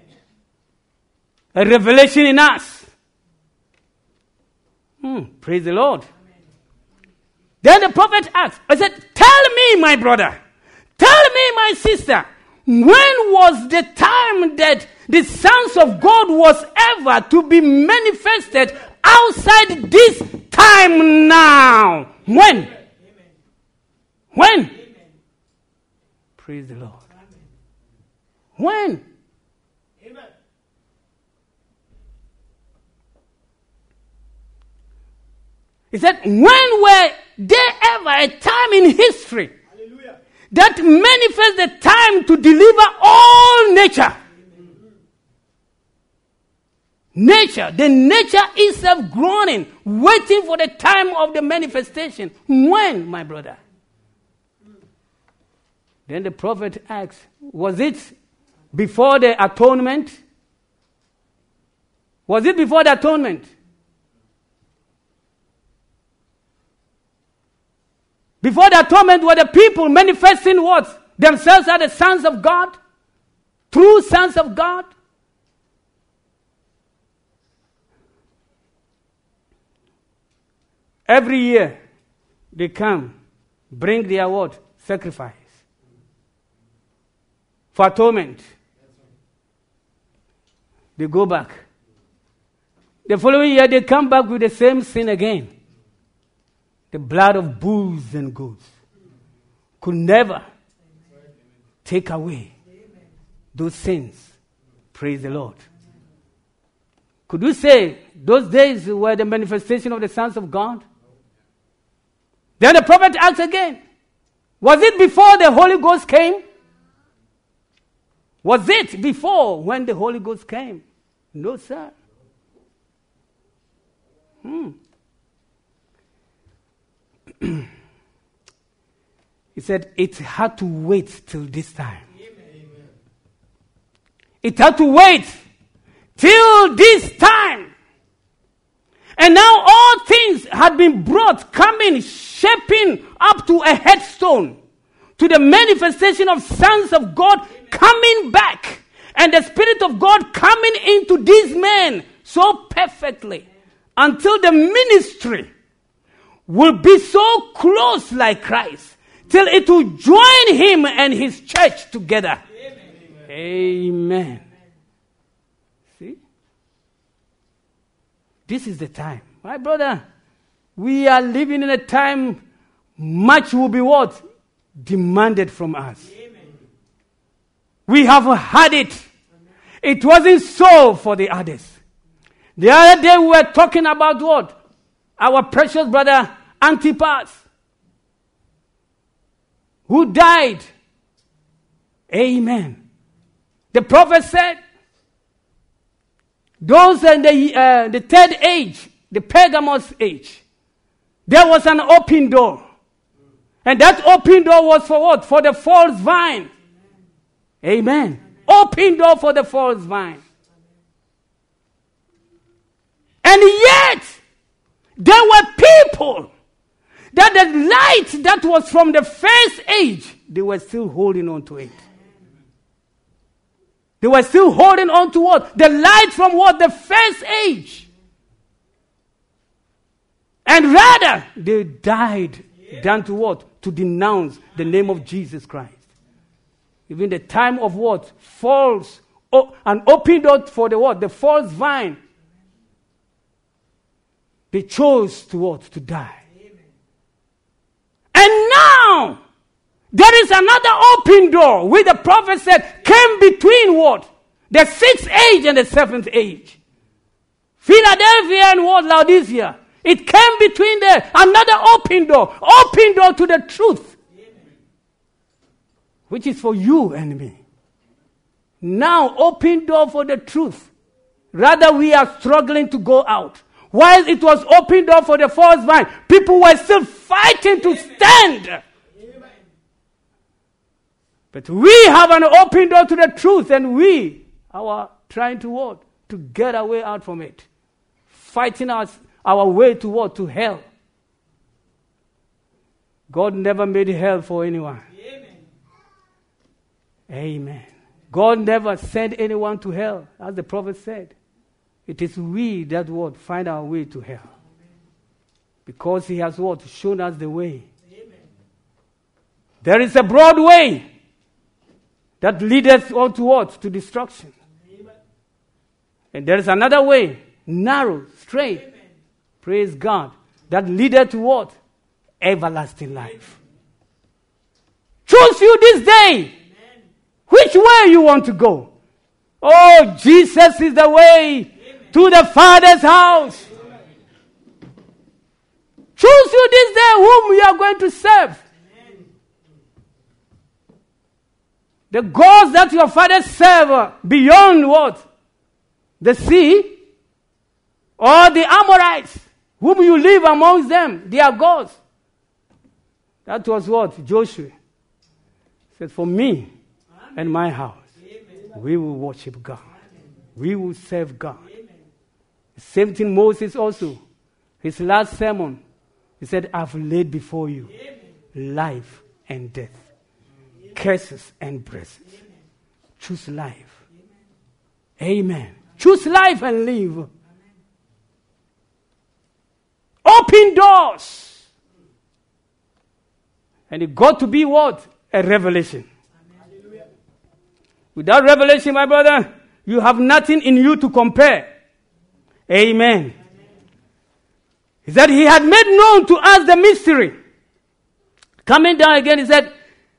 A revelation in us. Praise the Lord. Then the prophet asked, I said, tell me, my brother, tell me, my sister, when was the time that the sons of God was ever to be manifested outside this time now? When? When? Praise the Lord. When? Amen. He said, when were there ever a time in history that manifests the time to deliver all nature? Nature, the nature itself groaning, waiting for the time of the manifestation. When, my brother? Then the prophet asked, was it before the atonement? Was it before the atonement? Before the atonement, were the people manifesting what? Themselves are the sons of God? True sons of God? Every year, they come, bring their what? Sacrifice. For atonement. They go back. The following year, they come back with the same sin again. The blood of bulls and goats could never take away those sins. Praise the Lord. Could you say those days were the manifestation of the sons of God? Then the prophet asked again, was it before the Holy Ghost came? Was it before when the Holy Ghost came? No, sir. He said it had to wait till this time. Amen. It had to wait till this time. And now all things had been brought, coming, shaping up to a headstone, to the manifestation of sons of God coming back, and the Spirit of God coming into these men so perfectly, until the ministry will be so close like Christ, till it will join him and his church together. Amen. Amen. See? This is the time. My brother, we are living in a time much will be what? Demanded from us. Amen. We have had it. It wasn't so for the others. The other day we were talking about what? Our precious brother Antipas, who died. Amen. The prophet said, those in the third age, the Pergamos age, there was an open door. And that open door was for what? For the false vine. Amen. Open door for the false vine. And yet, there were people that the light that was from the first age, they were still holding on to it. They were still holding on to what? The light from what? The first age. And rather, they died than to what? To denounce the name of Jesus Christ. Even the time of what? False. An open door for the what? The false vine. They chose to what? To die. And now, There is another open door, which the prophet said came between what? The 6th age and the 7th age. Philadelphia and what? Laodicea. It came between there. Another open door to the truth, which is for you and me. Now, open door for the truth. Rather, we are struggling to go out. While it was open door for the false vine, people were still fighting to stand. But we have an open door to the truth, and we are trying to what? To get our way out from it. Fighting our way to what? To hell. God never made hell for anyone. Amen. God never sent anyone to hell, as the prophet said. It is we that would find our way to hell. Because he has what? Shown us the way. There is a broad way that leads us on to what? To destruction. And there is another way, narrow, straight, praise God, that leads to what? Everlasting life. Choose you this day. Which way you want to go? Oh, Jesus is the way to the Father's house. Choose you this day whom you are going to serve. The gods that your fathers serve beyond what? The sea, or the Amorites, whom you live amongst them, they are gods. That was what Joshua said, for me and my house, we will worship God. We will serve God. The same thing Moses also, his last sermon, he said, I've laid before you life and death, curses and blessings. Choose life. Amen. Choose life and live. Open doors. And it got to be what? A revelation. Without revelation, my brother, you have nothing in you to compare. Amen. He said he had made known to us the mystery. Coming down again, he said,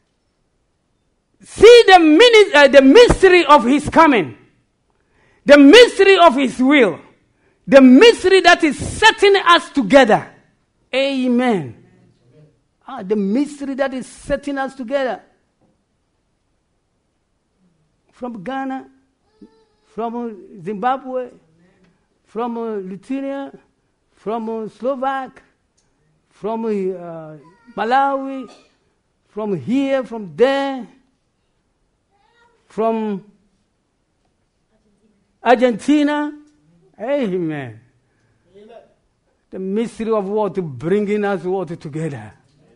see the mystery of his coming. The mystery of his will. The mystery that is setting us together. Amen. The mystery that is setting us together. From Ghana, from Zimbabwe, from Lithuania, from Slovak, from Malawi, from here, from there, from Argentina. Amen. The mystery of what? Bringing us what? Together.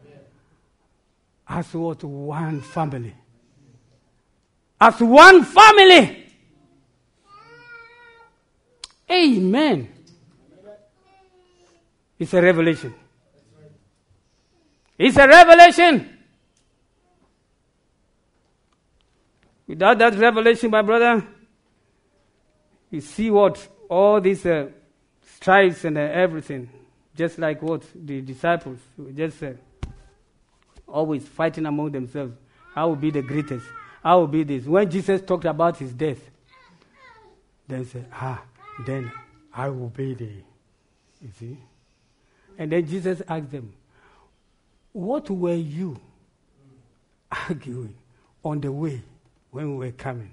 As what? One family. As one family. Amen. It's a revelation. It's a revelation. Without that revelation, my brother, you see what? All these strifes and everything, just like what the disciples were just always fighting among themselves. I will be the greatest. I will be this. When Jesus talked about his death, they said, then I will be thee. You see? And then Jesus asked them, what were you arguing on the way when we were coming?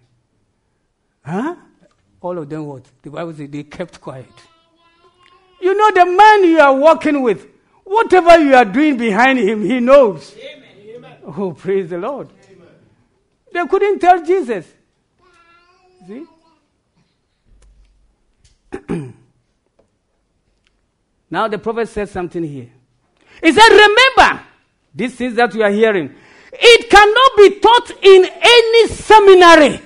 All of them what? The Bible says they kept quiet. You know the man you are walking with, whatever you are doing behind him, he knows. Amen. Oh, praise the Lord. Amen. They couldn't tell Jesus. See? Now the prophet says something here. He said, remember, these things that you are hearing, it cannot be taught in any seminary.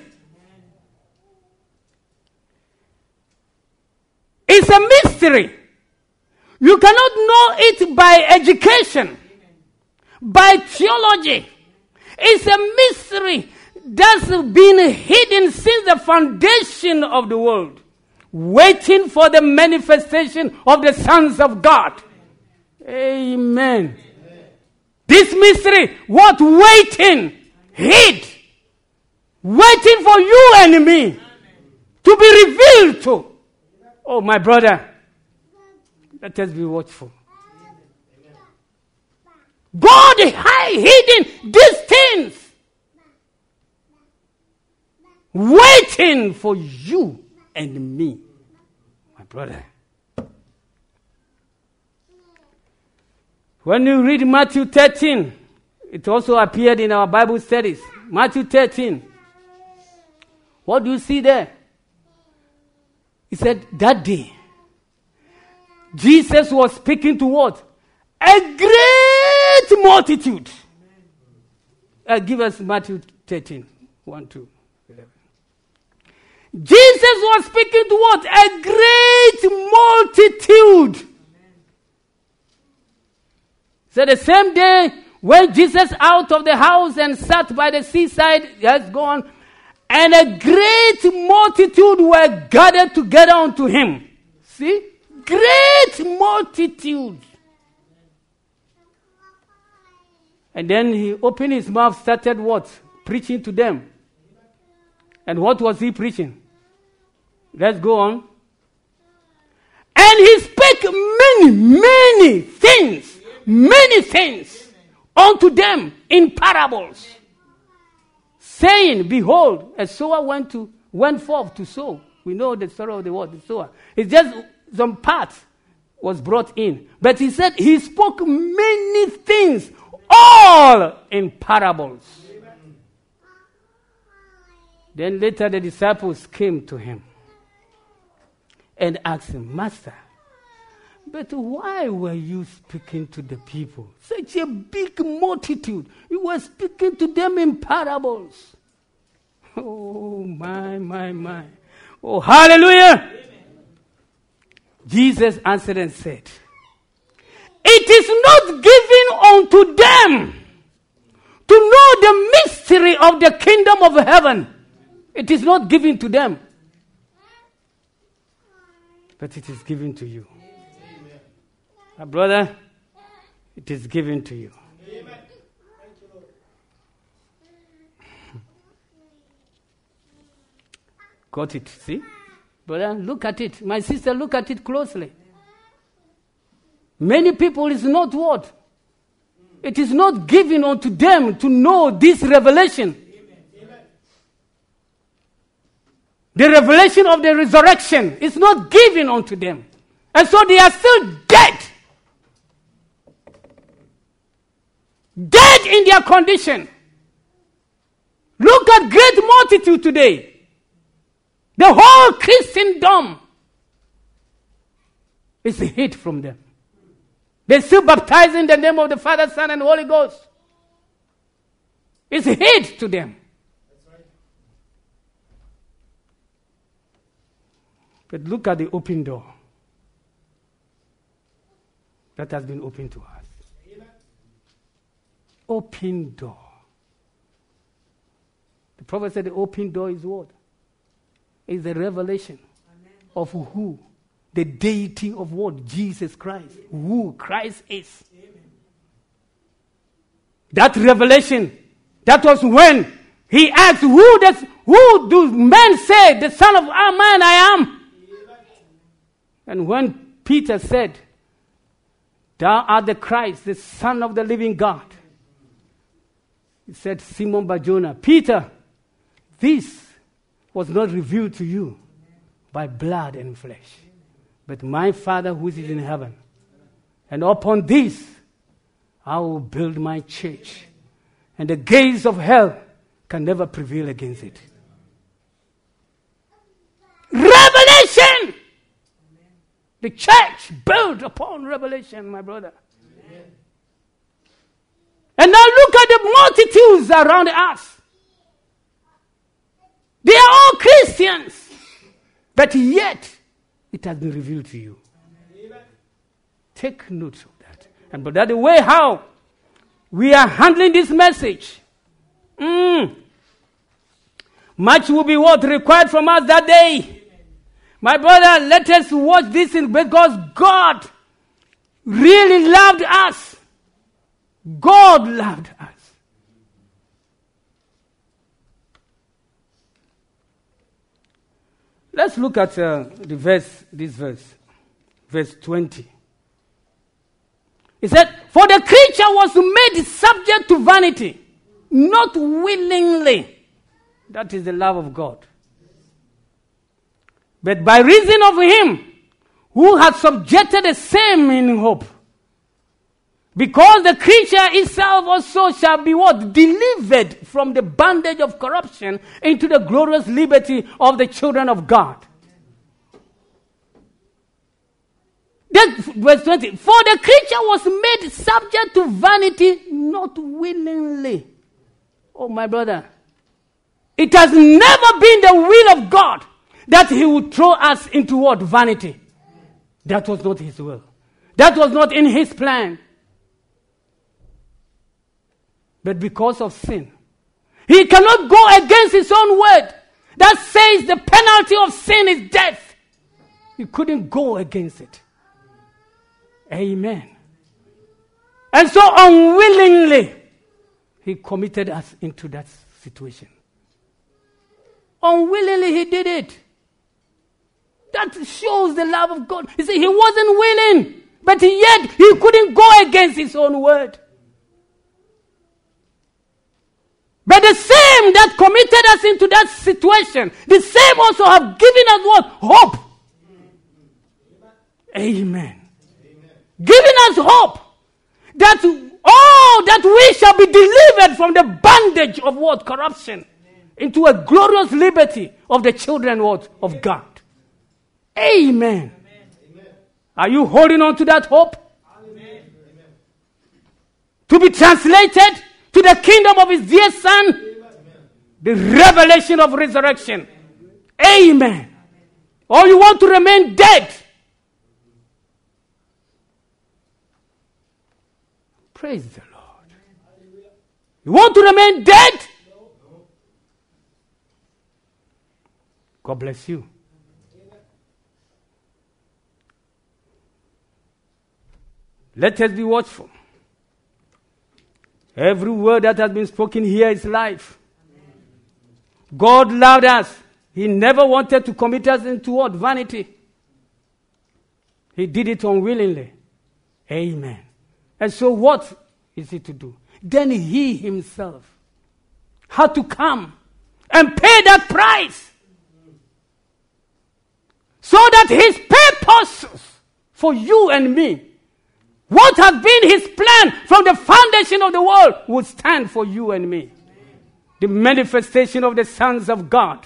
It's a mystery. You cannot know it by education, by theology. It's a mystery that's been hidden since the foundation of the world, waiting for the manifestation of the sons of God. Amen. This mystery, what? Waiting, hid, waiting for you and me to be revealed to. Oh, my brother, let us be watchful. God hiding these things, waiting for you and me, my brother. When you read Matthew 13, it also appeared in our Bible studies. Matthew 13. What do you see there? He said, that day, Jesus was speaking to what? A great multitude. Give us Matthew 13, 1, 2, 11. Jesus was speaking to what? A great multitude. So the same day when Jesus out of the house and sat by the seaside, has gone, and a great multitude were gathered together unto him. See? Great multitude. And then he opened his mouth, started what? Preaching to them. And what was he preaching? Let's go on. And he spake many things unto them in parables, saying, behold, a sower went forth to sow. We know the story of the sower. It's just some part was brought in. But he said he spoke many things, all in parables. Amen. Then later the disciples came to him and asked him, Master, but why were you speaking to the people? Such a big multitude. You were speaking to them in parables. Oh, my. Oh, hallelujah. Amen. Jesus answered and said, it is not given unto them to know the mystery of the kingdom of heaven. It is not given to them. But it is given to you. My brother, it is given to you. Amen. Got it, see? Brother, look at it. My sister, look at it closely. Many people is not what? It is not given unto them to know this revelation. Amen. The revelation of the resurrection is not given unto them. And so they are still dead. Dead in their condition. Look at great multitude today. The whole Christendom is hid from them. They still baptize in the name of the Father, Son, and Holy Ghost. It's hid to them. That's right. But look at the open door that has been opened to us. Open door. The prophet said the open door is what? Is the revelation of who? The deity of what? Jesus Christ. Who Christ is. That revelation, that was when he asked, who do men say the Son of Man I am? And when Peter said, thou art the Christ, the Son of the living God, he said, Simon Bar-Jonah, Peter, this was not revealed to you by blood and flesh, but my Father who is in heaven. And upon this I will build my church, and the gates of hell can never prevail against it. Revelation! The church built upon revelation, my brother. Amen. And now look at the multitudes around us. They are all Christians. But yet, it has been revealed to you. Amen. Take note of that. And but that's the way how we are handling this message. Much will be what required from us that day. My brother, let us watch this because God really loved us. God loved us. Let's look at this verse, verse 20. He said, for the creature was made subject to vanity, not willingly. That is the love of God. But by reason of him who had subjected the same in hope. Because the creature itself also shall be what? Delivered from the bondage of corruption into the glorious liberty of the children of God. Verse 20. For the creature was made subject to vanity, not willingly. Oh, my brother. It has never been the will of God that he would throw us into what? Vanity. That was not his will. That was not in his plan. But because of sin, he cannot go against his own word that says the penalty of sin is death. He couldn't go against it. Amen. And so unwillingly, he committed us into that situation. Unwillingly, he did it. That shows the love of God. You see, he wasn't willing, but yet he couldn't go against his own word. But the same that committed us into that situation, the same also have given us what? Hope. Amen. Giving us hope that that we shall be delivered from the bondage of what? Corruption. Into a glorious liberty of the children of God. Amen. Amen. Are you holding on to that hope? Amen. To be translated to the kingdom of his dear Son. Amen. The revelation of resurrection. Amen. Or you want to remain dead? Praise the Lord. You want to remain dead? God bless you. Let us be watchful. Every word that has been spoken here is life. God loved us. He never wanted to commit us into what? Vanity. He did it unwillingly. Amen. And so what is he to do? Then he himself had to come and pay that price. So that his purposes for you and me, what has been his plan from the foundation of the world, would stand for you and me. The manifestation of the sons of God.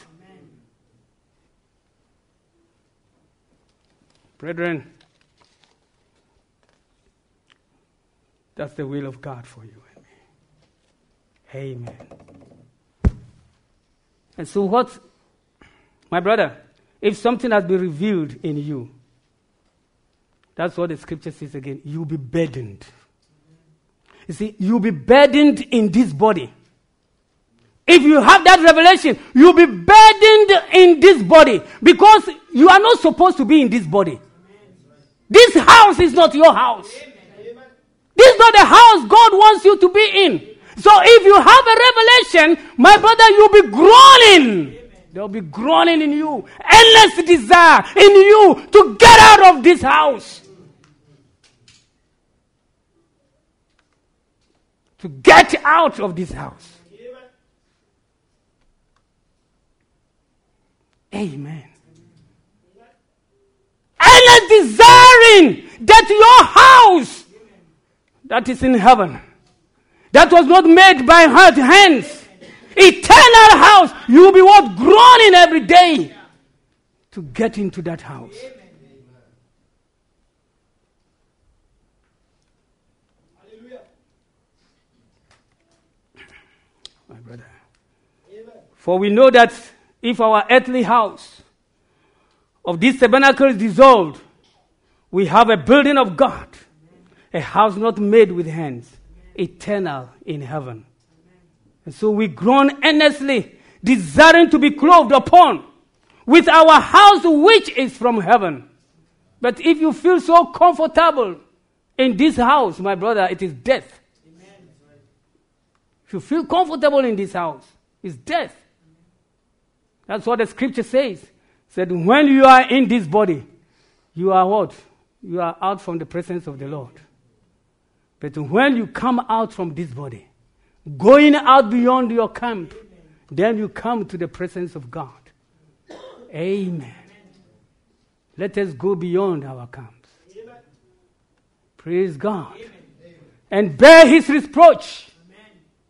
Brethren, that's the will of God for you and me. Amen. And so what, my brother, if something has been revealed in you, that's what the scripture says again, you'll be burdened. You see, you'll be burdened in this body. If you have that revelation, you'll be burdened in this body because you are not supposed to be in this body. This house is not your house. This is not the house God wants you to be in. So if you have a revelation, my brother, you'll be groaning. There'll be groaning in you. Endless desire in you to get out of this house. To get out of this house. Amen. Endless desiring that your house that is in heaven, that was not made by hands, eternal house, you'll be what? Groaning every day to get into that house. Hallelujah. My brother. For we know that if our earthly house of this tabernacle is dissolved, we have a building of God, a house not made with hands, eternal in heaven. And so we groan earnestly, desiring to be clothed upon with our house which is from heaven. But if you feel so comfortable in this house, my brother, it is death. Amen. If you feel comfortable in this house, it's death. That's what the scripture says. It said, when you are in this body, you are what? You are out from the presence of the Lord. But when you come out from this body, going out beyond your camp, then you come to the presence of God. Amen. Let us go beyond our camps. Amen. Praise God. Amen. And bear his reproach. Amen.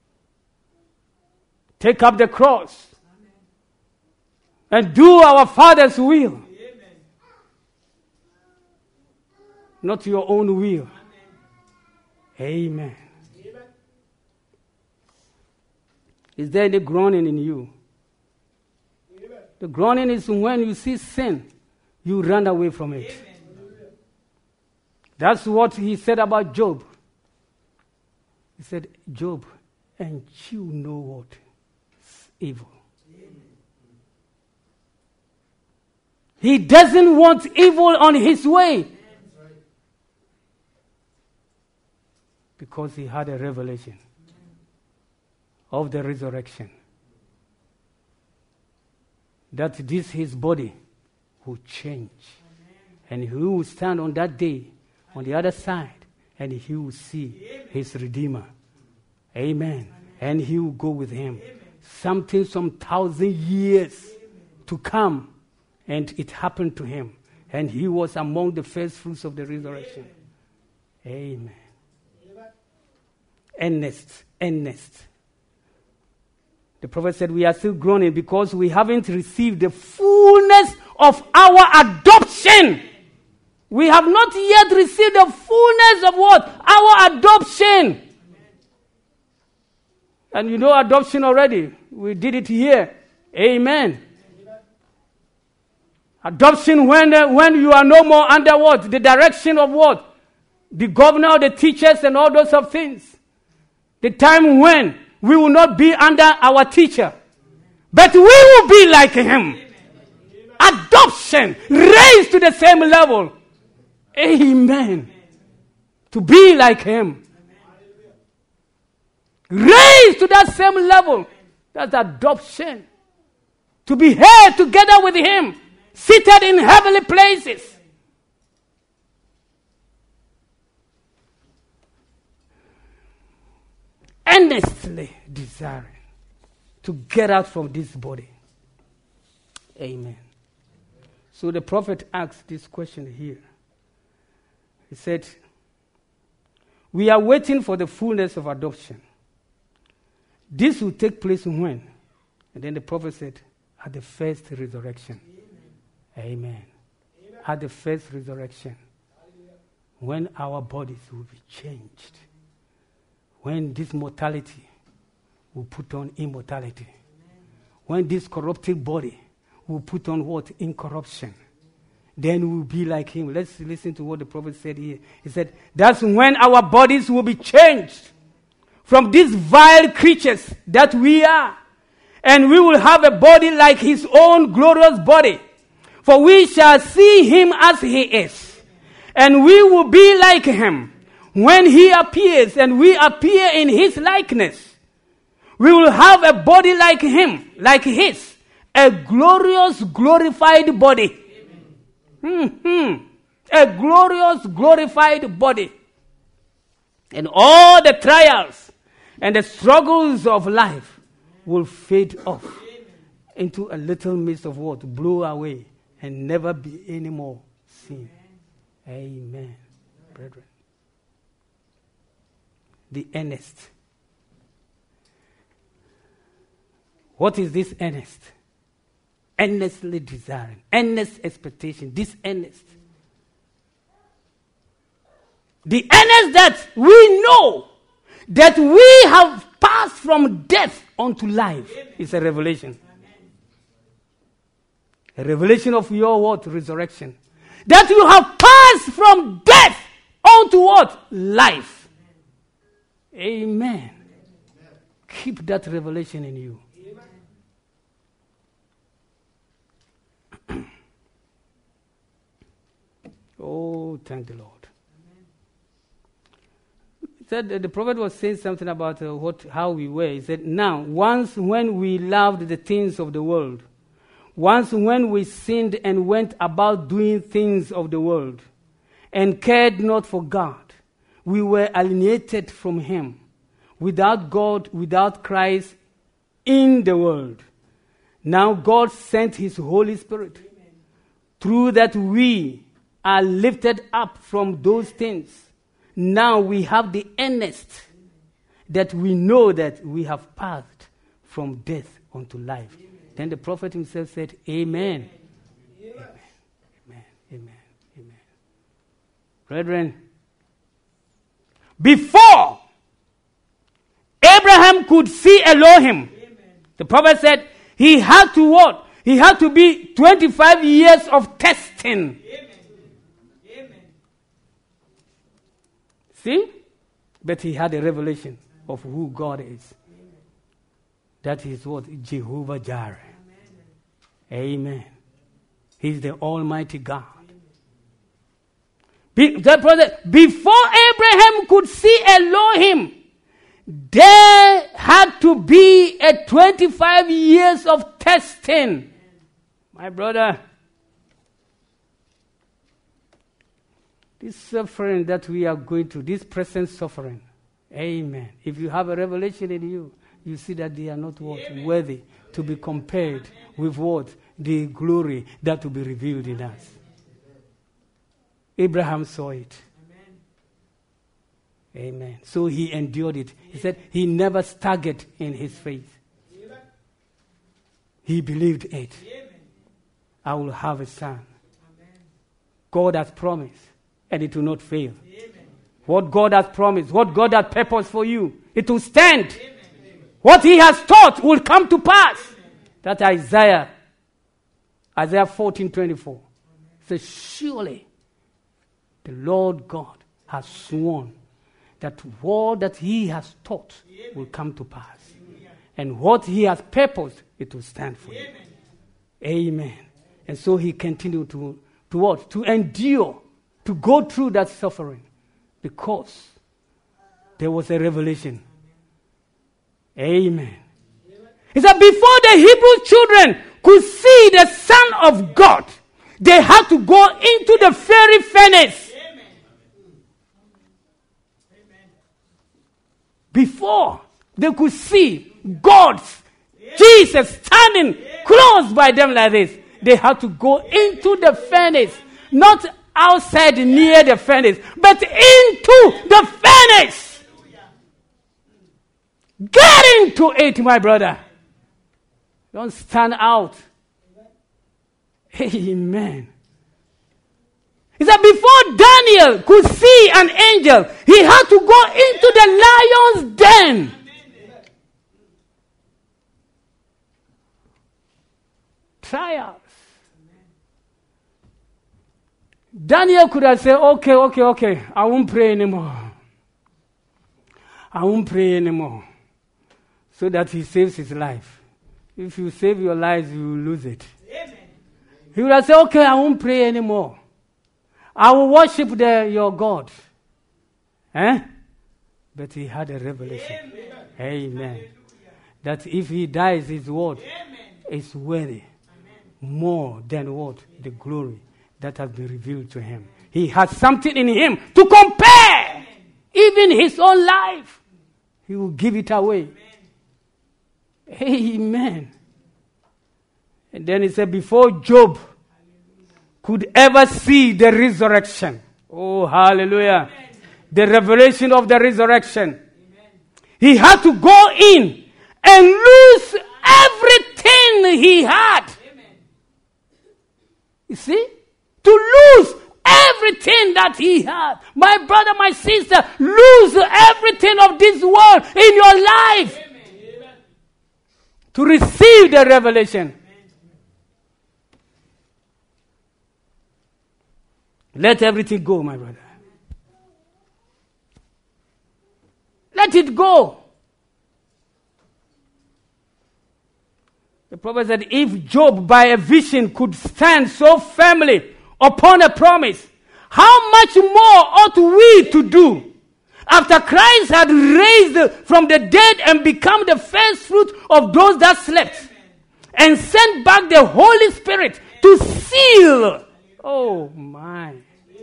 Take up the cross. Amen. And do our Father's will. Amen. Not your own will. Amen. Amen. Is there any groaning in you? Amen. The groaning is when you see sin, you run away from it. Amen. That's what he said about Job. He said, Job, and you know what is evil. Amen. He doesn't want evil on his way. Because he had a revelation of the resurrection. That this his body will change. And he will stand on that day on the other side and he will see his Redeemer. Amen. And he will go with him. Some 1,000 years to come. And it happened to him. And he was among the first fruits of the resurrection. Amen. Earnest. The prophet said we are still groaning because we haven't received the fullness of our adoption. We have not yet received the fullness of what? Our adoption. And you know adoption already. We did it here. Amen. Adoption when you are no more under what? The direction of what? The governor, the teachers, and all those of things. The time when we will not be under our teacher, but we will be like him. Adoption, raised to the same level. Amen. To be like him. Raised to that same level. That's adoption. To be here together with him, seated in heavenly places. Earnestly desiring to get out from this body. Amen. So the prophet asked this question here. He said, we are waiting for the fullness of adoption. This will take place when? And then the prophet said, at the first resurrection. Amen. Amen. At the first resurrection. When our bodies will be changed. When this mortality will put on immortality. Amen. When this corrupted body will put on what? Incorruption. Then we will be like him. Let's listen to what the prophet said here. He said, that's when our bodies will be changed from these vile creatures that we are. And we will have a body like his own glorious body. For we shall see him as he is. And we will be like him. When he appears and we appear in his likeness, we will have a body like him, like his, a glorious, glorified body. A glorious, glorified body. And all the trials and the struggles of life will fade off into a little mist of what? Blow away and never be any more seen. Amen. Brethren. The earnest. What is this earnest? Earnestly desiring. Earnest expectation. This earnest. The earnest that we know that we have passed from death unto life is a revelation. A revelation of your what? Resurrection. That you have passed from death unto what? Life. Amen. Keep that revelation in you. Oh, thank the Lord. said the prophet was saying something about how we were. He said, now, once when we loved the things of the world, once when we sinned and went about doing things of the world and cared not for God, we were alienated from him, without God, without Christ in the world. Now God sent his Holy Spirit. Amen. Through that we are lifted up from those things. Now we have the earnest that we know that we have passed from death unto life. Amen. Then the prophet himself said, Amen. Amen. Amen. Amen. Amen. Brethren, before Abraham could see Elohim, the prophet said he had to what? He had to be 25 years of testing. Amen. See? But he had a revelation of who God is. That is what? Jehovah Jireh. Amen. He's the Almighty God. Before Abraham could see Elohim, there had to be a 25 years of testing. My brother, this suffering that we are going through, this present suffering, amen. If you have a revelation in you, you see that they are not worthy to be compared with what? The glory that will be revealed in us. Abraham saw it. Amen. So he endured it. He said he never staggered in his faith. He believed it. I will have a son. God has promised, and it will not fail. What God has promised, what God has purposed for you, it will stand. What he has taught will come to pass. That Isaiah 14:24 says, surely the Lord God has sworn that all that he has taught will come to pass. And what he has purposed, it will stand for you. Amen. And so he continued to what? To endure, to go through that suffering, because there was a revelation. Amen. He said before the Hebrew children could see the Son of God, they had to go into the fiery furnace. Before they could see God, Jesus standing close by them like this, they had to go into the furnace. Not outside near the furnace, but into the furnace. Get into it, my brother. Don't stand out. Amen. He said before Daniel could see an angel, he had to go into the lion's den. Trials. Daniel could have said, okay, I won't pray anymore. I won't pray anymore. So that he saves his life. If you save your life, you will lose it. Amen. He would have said, okay, I won't pray anymore. I will worship your God. But he had a revelation. Amen. That if he dies, his word is worthy. More than what? The glory that has been revealed to him. He has something in him to compare. Even his own life. He will give it away. Amen. And then he said, before Job could ever see the resurrection. Oh, hallelujah. Amen. The revelation of the resurrection. Amen. He had to go in and lose everything he had. Amen. You see? To lose everything that he had. My brother, my sister, lose everything of this world in your life. Amen. To receive the revelation. Let everything go, my brother. Let it go. The prophet said, if Job by a vision could stand so firmly upon a promise, how much more ought we to do? after Christ had raised from the dead and become the first fruit of those that slept, and sent back the Holy Spirit to seal. Oh my.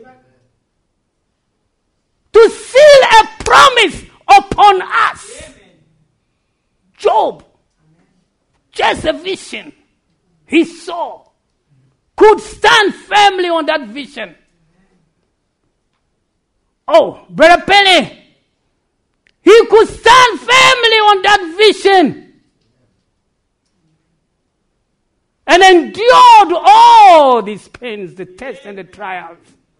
To seal a promise upon us. Job, just a vision he saw, could stand firmly on that vision. Oh, Brother Pele, he could stand firmly on that vision and endured all these pains, the tests and the trials,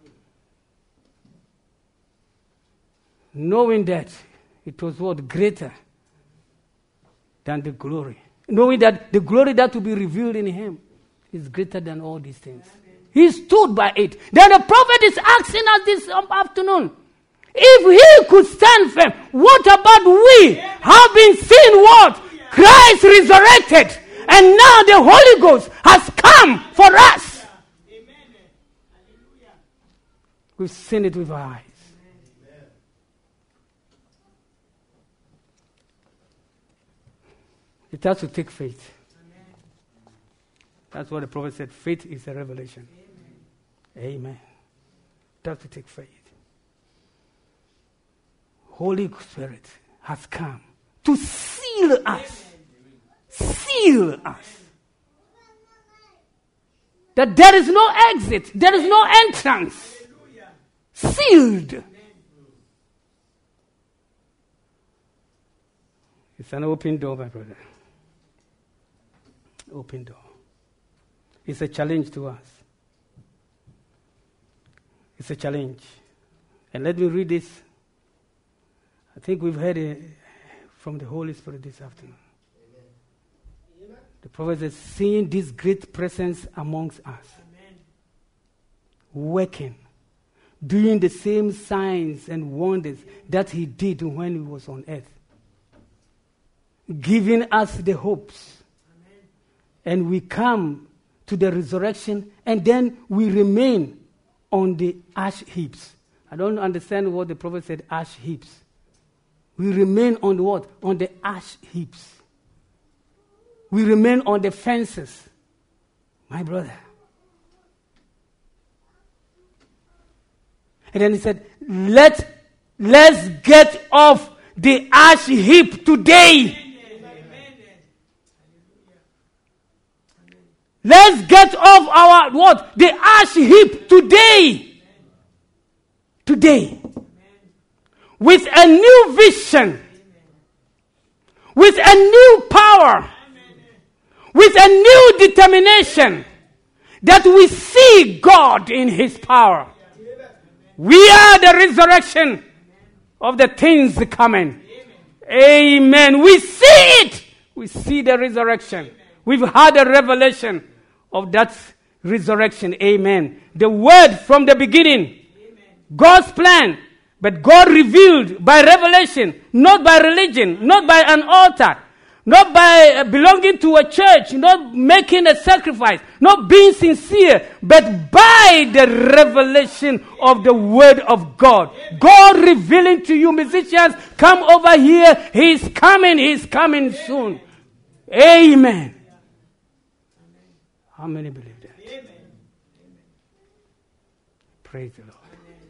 knowing that it was what? Greater than the glory. Knowing that the glory that will be revealed in him is greater than all these things. He stood by it. Then the prophet is asking us this afternoon, if he could stand firm, what about we? Have been seen what? Christ resurrected. And now the Holy Ghost has come for us. We've seen it with our eyes. It has to take faith. That's what the prophet said. Faith is a revelation. Amen. It has to take faith. Holy Spirit has come to seal us. Seal us. That there is no exit. There is no entrance. Sealed. It's an open door, my brother. Open door. It's a challenge to us. It's a challenge. And let me read this. I think we've heard it from the Holy Spirit this afternoon. Amen. The prophet says, seeing this great presence amongst us, amen, working, doing the same signs and wonders that he did when he was on earth, giving us the hopes. And we come to the resurrection, and then we remain on the ash heaps. I don't understand what the prophet said, ash heaps. We remain on the what? On the ash heaps. We remain on the fences. My brother. And then he said, let's get off the ash heap today. Let's get off our what? The ash heap today. Today. With a new vision. With a new power. With a new determination. That we see God in his power. We are the resurrection of the things coming. Amen. We see it. We see the resurrection. We've had a revelation of that resurrection. Amen. The word from the beginning. Amen. God's plan. But God revealed by revelation. Not by religion. Not by an altar. Not by belonging to a church. Not making a sacrifice. Not being sincere. But by the revelation of the word of God. God revealing to you, musicians, come over here. He's coming. He's coming soon. Amen. How many believe that? Amen. Praise the Lord. Amen.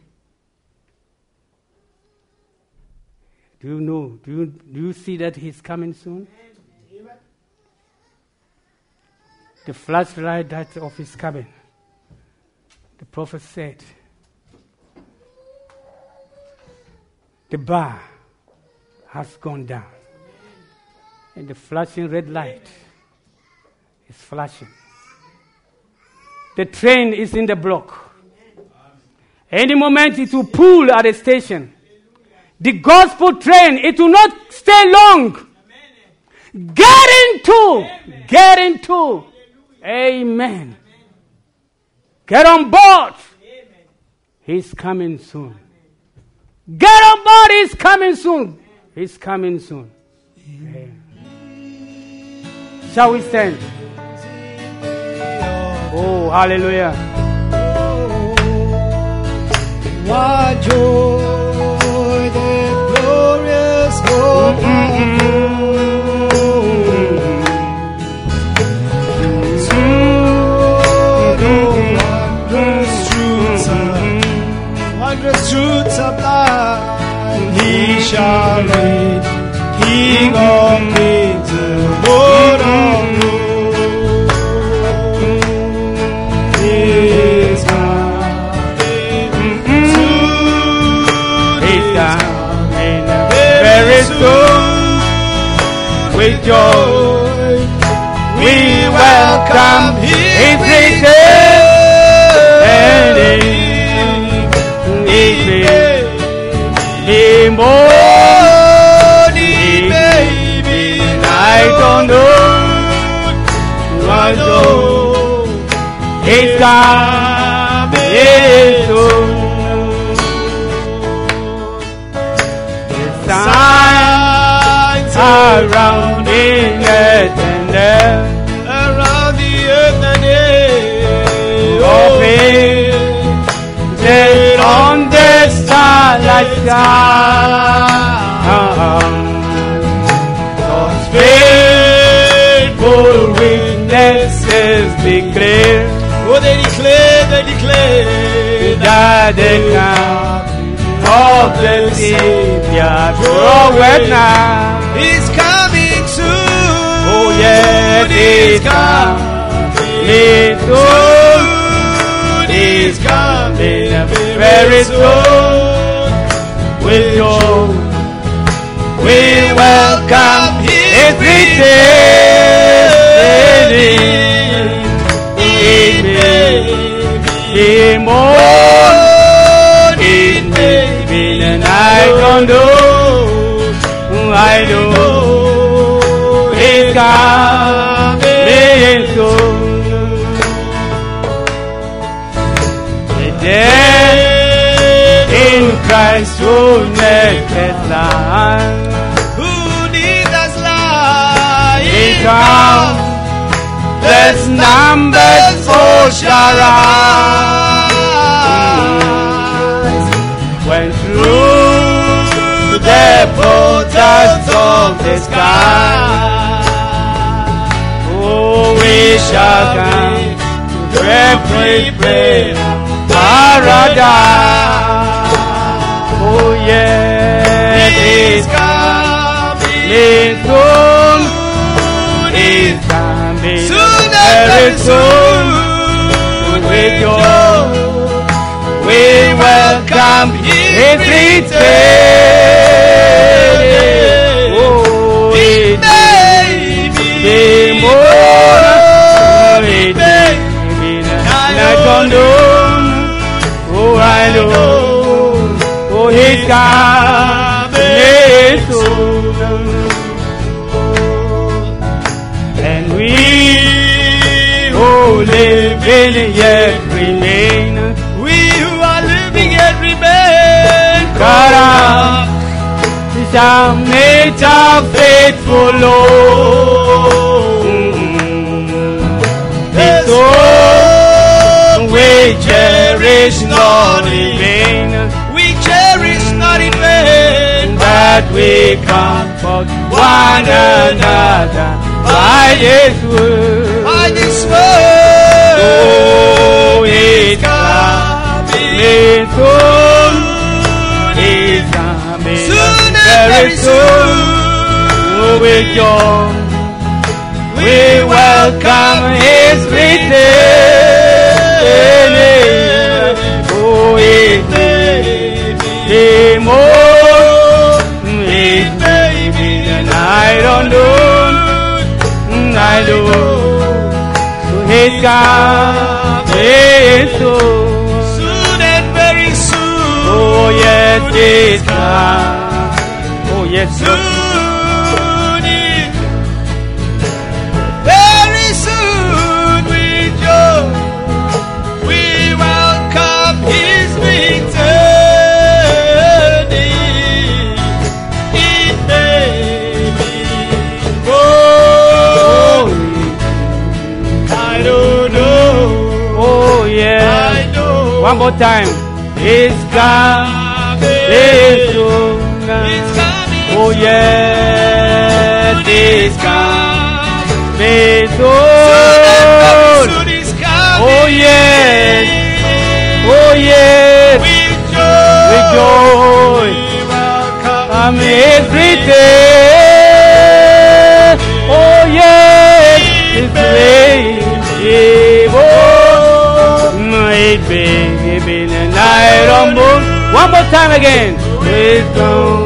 Do you know? Do you see that he's coming soon? Amen. The flashlight that of his coming. The prophet said, the bar has gone down. And the flashing red light is flashing. The train is in the block. Any moment it will pull at a station. The gospel train, it will not stay long. Get into. Amen. Get on board. He's coming soon. Get on board, he's coming soon. He's coming soon. Amen. Shall we stand? Oh, hallelujah. What joy Wondrous truths of life. He shall reign, King of kings, Lord of lords. He's coming soon. He's coming very soon. With joy, we welcome His return. And He born, He baby, I don't know. I know He's coming soon. The signs around the earth and around the earth and open on the starlight sky. God's faithful witnesses declare. Oh, they declare that the coming of the Savior draweth nigh. He's coming soon. Oh yes, He's coming soon. He's coming very soon. With joy, we welcome His return. He born, His baby, and I don't know. I know He's coming soon. The dead in Christ who naked lie, Who needs us lying down, there's numbers for shall rise. When through the portals of the sky, oh, we shall come to pray paradise. Oh yeah, He's coming soon. He's coming very soon. With joy, we welcome His return. Oh, it may be more. It may be not unknown. Oh, I know. Oh, He's coming soon. And we who living yet remain. We who are living yet remain. God shall meet our faithful Lord. His soul we cherish not in vain. We cherish not in vain. That we comfort one another by His word. By this word. Oh, He's coming soon. He's coming very soon. Oh, with joy, we welcome His return. Oh, it may be more. It may be and I don't know. I know He's coming soon. Soon and very soon. Oh yes, He's coming. Oh yes, Soon. Very soon with joy. We welcome His return. It may be more. I don't know. oh yeah. I know. One more time. He's coming soon. It's coming Oh yes, He's coming soon. Oh yes, oh yes, with joy, I'm every day. Oh yes, His grace, oh my baby, and I rumble. One more time again. It's coming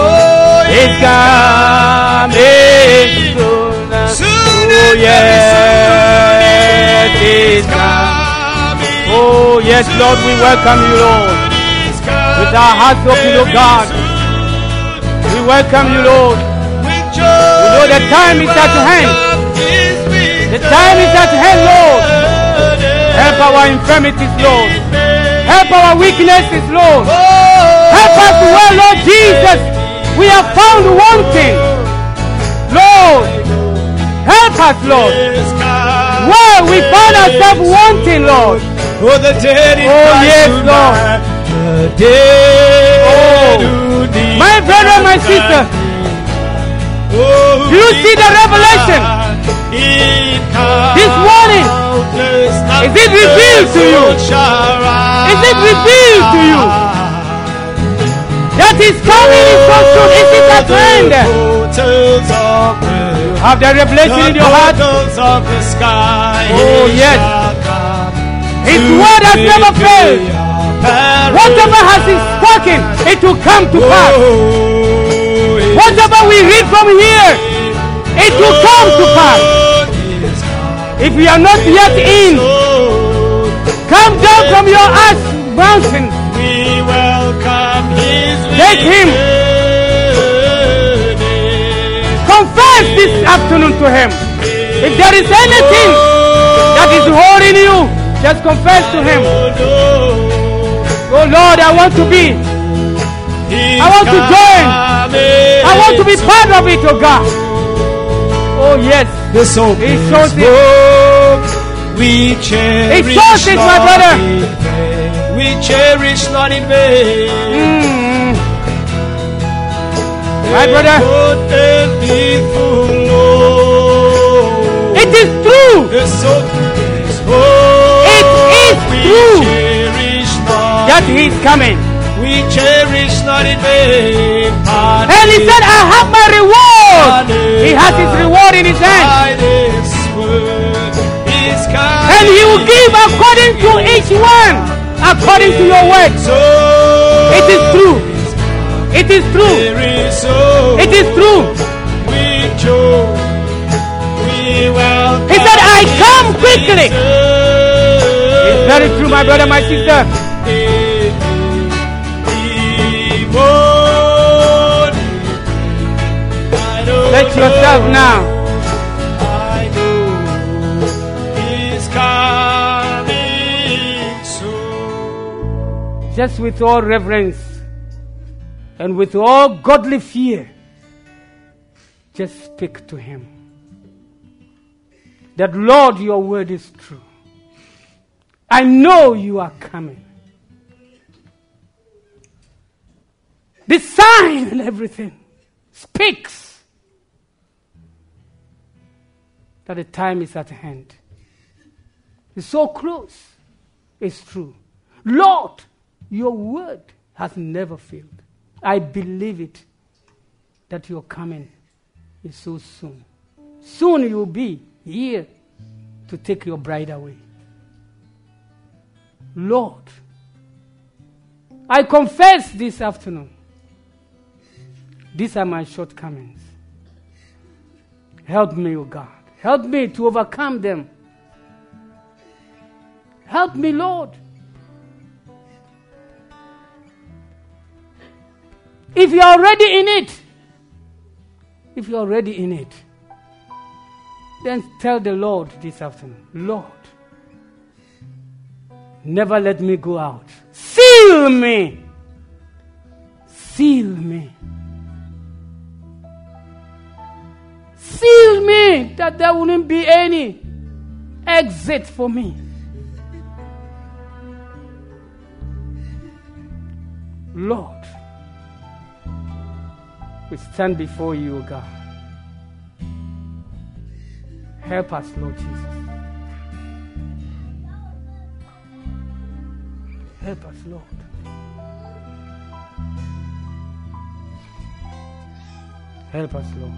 soon. Oh yes, it's coming. Oh yes, Lord, we welcome you, Lord. With our hearts open, oh God, we welcome you, Lord. We know the time is at hand. The time is at hand, Lord. Help our infirmities, Lord. Help our weaknesses, Lord. Help us well, Lord Jesus. We have found wanting. Lord, help us, Lord. Well, we found ourselves wanting, Lord. Oh, the dead in Oh, yes, Lord. The dead My brother, my sister, do you see the revelation? This morning, is it revealed to you? Is it revealed to you that is coming in so soon? Is it at hand? You have the revelation in your heart. Oh yes, His word has never failed. Whatever has been spoken, it will come to pass. Whatever we read from here, it will come to pass. If you are not yet in, come down from your ash mountain. We welcome His Take Him. Confess this afternoon to Him. If there is anything that is holding you, just confess to Him. Oh Lord, I want to be. I want to join. I want to be part of it, oh God. Oh yes. The soul He shows it. We cherish. He shows it, my brother. We cherish not in vain. My brother. It is true. The soul is It is true that He is coming. We cherish not in vain. And He said, I have my reward. He has His reward in His hand. And He will give according to each one, according to your words. It is true. It is true. It is true. He said, I come quickly. It's very true, my brother, my sister. Let yourself now. Just with all reverence and with all godly fear, just speak to Him. That, Lord, your word is true. I know you are coming. The sign and everything speaks that the time is at hand. It's so close. It's true. Lord, your word has never failed. I believe it, that your coming is so soon. Soon you will be here to take your bride away. Lord, I confess this afternoon, these are my shortcomings. Help me, O God. Help me to overcome them. Help me, Lord. If you're already in it, then tell the Lord this afternoon, Lord, never let me go out. Seal me. Seal me. Seal me that there wouldn't be any exit for me. Lord, We stand before you, O God. Help us, Lord Jesus. Help us, Lord. Help us, Lord.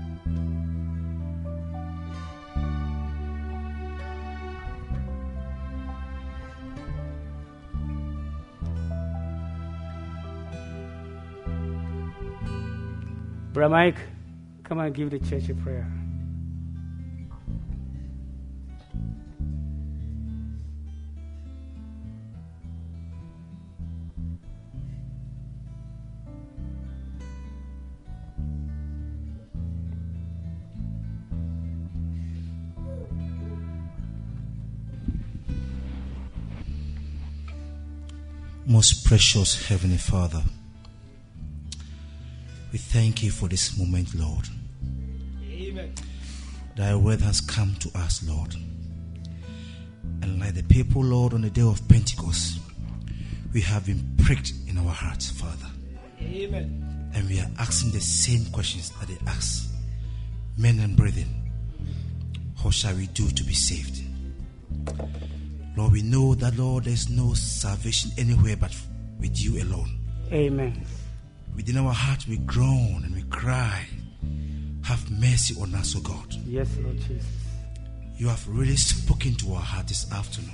Brother Mike, come and give the church a prayer. Most precious Heavenly Father, we thank you for this moment, Lord. Amen. Thy word has come to us, Lord. And like the people, Lord, on the day of Pentecost, we have been pricked in our hearts, Father. Amen. And we are asking the same questions that they ask. Men and brethren, what shall we do to be saved? Lord, we know that, Lord, there's no salvation anywhere but with you alone. Amen. Within our heart we groan and we cry, have mercy on us, O God. Yes, Lord Jesus. You have really spoken to our heart this afternoon.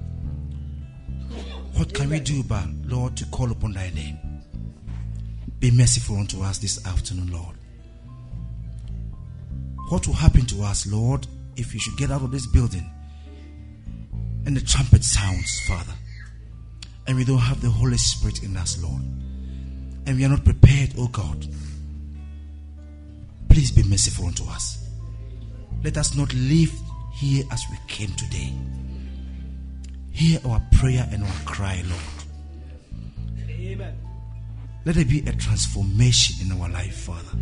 What can we do but, Lord, to call upon thy name? Be merciful unto us this afternoon, Lord. What will happen to us, Lord, if we should get out of this building and the trumpet sounds, Father, and we don't have the Holy Spirit in us, Lord, and we are not prepared, oh God? Please be merciful unto us. Let us not leave here as we came today. Hear our prayer and our cry, Lord. Amen. Let there be a transformation in our life, Father.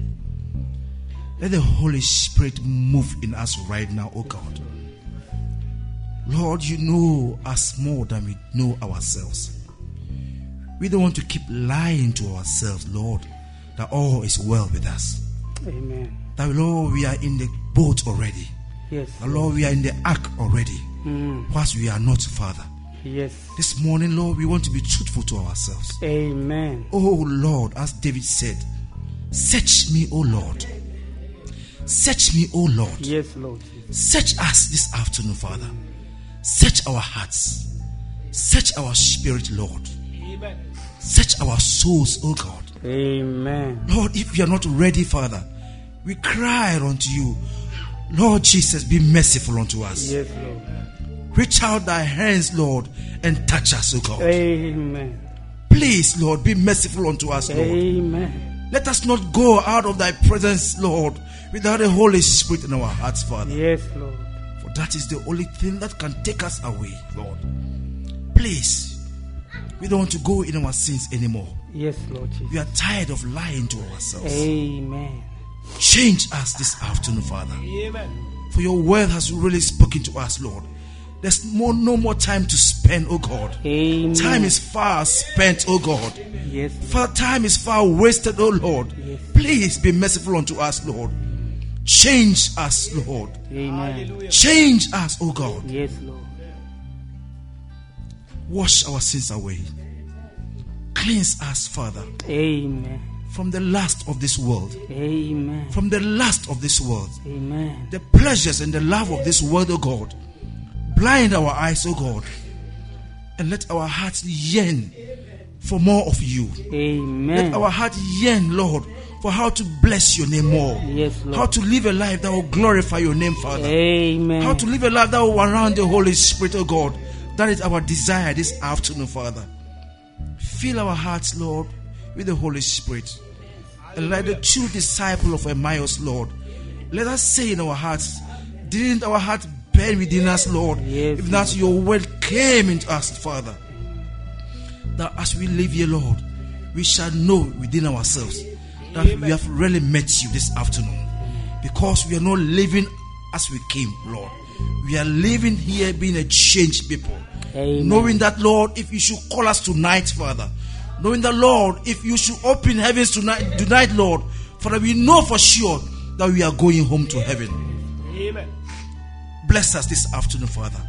Let the Holy Spirit move in us right now, oh God. Lord, you know us more than we know ourselves. We don't want to keep lying to ourselves, Lord, that all is well with us. Amen. That, Lord, we are in the boat already. Yes. That, Lord, we are in the ark already. Whilst we are not, Father. Yes. This morning, Lord, we want to be truthful to ourselves. Amen. Oh, Lord, as David said, search me, O Lord. Search me, O Lord. Yes, Lord. Search us this afternoon, Father. Search our hearts. Search our spirit, Lord. Amen. Search our souls, oh God. Amen. Lord, if we are not ready, Father, we cry unto you. Lord Jesus, be merciful unto us. Yes, Lord. Reach out thy hands, Lord, and touch us, oh God. Amen. Please, Lord, be merciful unto us, Lord. Amen. Let us not go out of thy presence, Lord, without the Holy Spirit in our hearts, Father. Yes, Lord. For that is the only thing that can take us away, Lord. Please, we don't want to go in our sins anymore. Yes, Lord Jesus. We are tired of lying to ourselves. Amen. Change us this afternoon, Father. Amen. For your word has really spoken to us, Lord. There's no more time to spend, oh God. Amen. Time is far spent, oh God. Yes. Time is far wasted, oh Lord. Yes. Please be merciful unto us, Lord. Change us, Lord. Amen. Change us, oh God. Yes, Lord. Wash our sins away. Cleanse us, Father, Amen. from the lust of this world. Amen. From the lust of this world. Amen. The pleasures and the love of this world, oh God. Blind our eyes, oh God. And let our hearts yearn for more of you. Amen. Let our heart yearn, Lord, for how to bless your name more. Yes, Lord. How to live a life that will glorify your name, Father. Amen. How to live a life that will surround the Holy Spirit, oh God. That is our desire this afternoon, Father. Fill our hearts, Lord, with the Holy Spirit. And like the true disciple of Emmaus, Lord, let us say in our hearts, didn't our heart burn within us, Lord? Yes, if not, your word came into us, Father. That as we live here, Lord, we shall know within ourselves that we have really met you this afternoon. Because we are not living as we came, Lord. We are living here being a changed people. Amen. Knowing that, Lord, if you should call us tonight, Father, knowing that, Lord, if you should open heavens tonight, Lord, Father, we know for sure that we are going home to heaven. Amen. Bless us this afternoon, Father.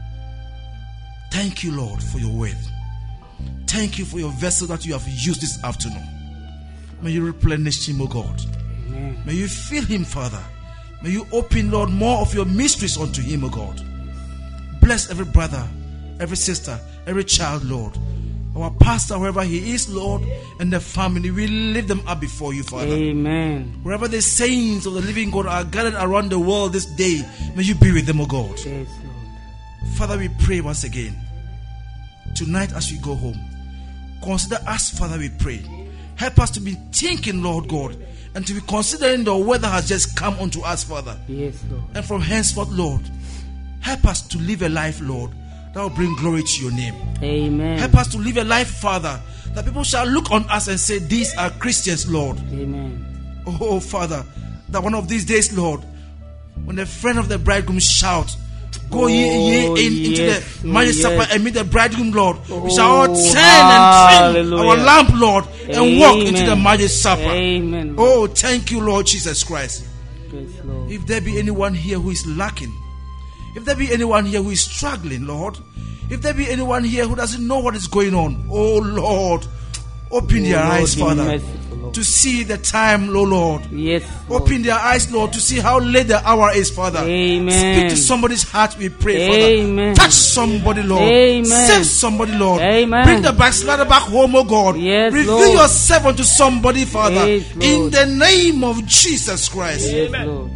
Thank you, Lord, for your word. Thank you for your vessel that you have used this afternoon. May you replenish him, O God. Amen. May you fill him, Father. May you open, Lord, more of your mysteries unto him, O God. Bless every brother, every sister, every child, Lord. Our pastor, wherever he is, Lord, and the family, we lift them up before you, Father. Amen. Wherever the saints of the living God are gathered around the world this day, may you be with them, O God. Yes, Lord. Father, we pray once again. Tonight as we go home, consider us, Father, we pray. Help us to be thinking, Lord God, and to be considering the word that has just come unto us, Father. Yes, Lord. And from henceforth, Lord, help us to live a life, Lord, that will bring glory to your name. Amen. Help us to live a life, Father, that people shall look on us and say, these are Christians, Lord. Amen. Oh, Father, that one of these days, Lord, when the friend of the bridegroom shout, go ye into the marriage supper and meet the bridegroom, Lord. We shall all turn and trim our lamp, Lord, and walk into the marriage supper. Amen. Oh, thank you, Lord Jesus Christ. Yes, Lord. If there be anyone here who is lacking, if there be anyone here who is struggling, Lord, if there be anyone here who doesn't know what is going on, oh Lord, open their eyes, Father, to see the time, oh Lord. Yes, Lord. Open their eyes, Lord, to see how late the hour is, Father. Amen. Speak to somebody's heart, we pray, Father. Amen. Touch somebody, Lord. Amen. Save somebody, Lord. Amen. Bring the backslider back home, oh God. Yes, reveal Lord. yourself unto somebody, Father. Yes, Lord. In the name of Jesus Christ. Yes, Amen. Lord.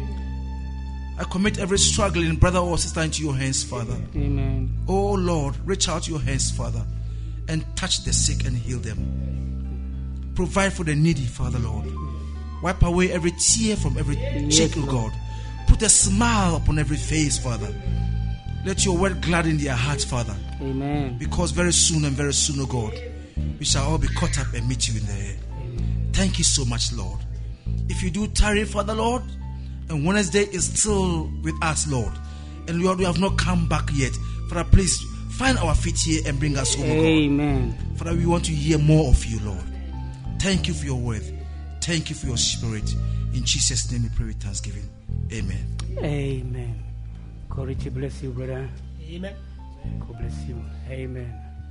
I commit every struggling brother or sister into your hands, Father. Amen. Oh Lord, reach out your hands, Father, and touch the sick and heal them. Provide for the needy, Father, Lord. Wipe away every tear from every cheek, oh God. Put a smile upon every face, Father. Let your word gladden their hearts, Father. Amen. Because very soon, oh God, we shall all be caught up and meet you in the air. Thank you so much, Lord. If you do tarry, Father, Lord, and Wednesday is still with us, Lord, and Lord, we have not come back yet, Father, please find our feet here and bring us home, oh God. Amen. Father, we want to hear more of you, Lord. Thank you for your word. Thank you for your spirit. In Jesus' name we pray with thanksgiving. Amen. Amen. God richly bless you, brother. Amen. God bless you. Amen.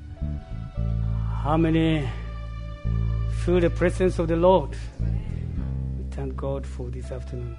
How many feel the presence of the Lord? We thank God for this afternoon.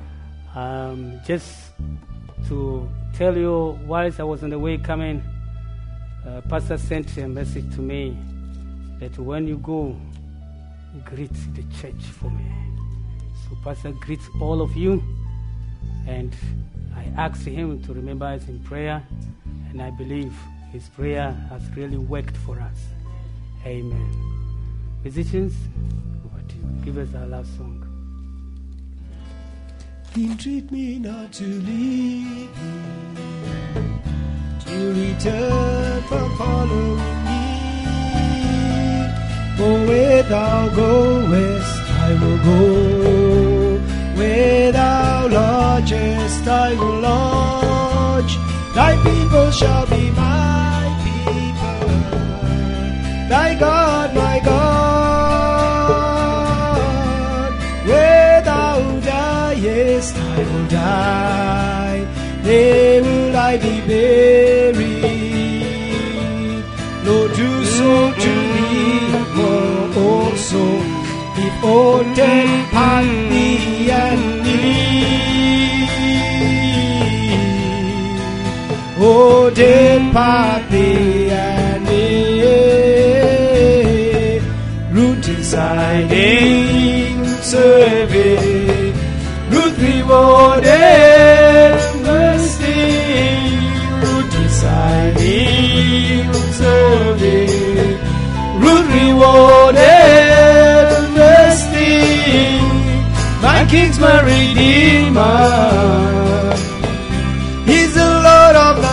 Just to tell you, whilst I was on the way coming, Pastor sent a message to me that when you go, greet the church for me. So Pastor greets all of you, and I asked him to remember us in prayer, and I believe his prayer has really worked for us. Amen. Musicians, over to you. Give us our last song. Entreat me not to leave you, to return from following me. For where thou goest, I will go. Where thou lodgest, I will lodge. Thy people shall be my people. Thy God, my God. Where thou diest, I will die. There will I be buried. Lord, do so to me, for also if all depart thee and thee. Oh, depart thee and thee. Root residing, serving, root rewarded, mercy. Root residing, serving, root rewarded, mercy. My King's my Redeemer. He's the Lord of the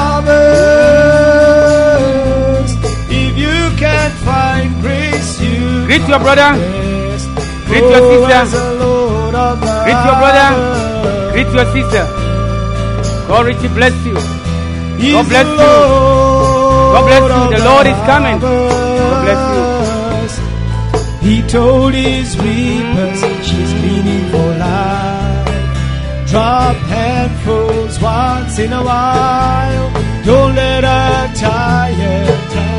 harvest. If you can't find grace, you Greet your brother. Greet your sister. Greet your brother. Greet your sister. God richly bless you. God bless you. God bless you. The Lord is coming. God bless you. He told his reapers she's cleaning for life. Drop handfuls once in a while. Don't let her tire.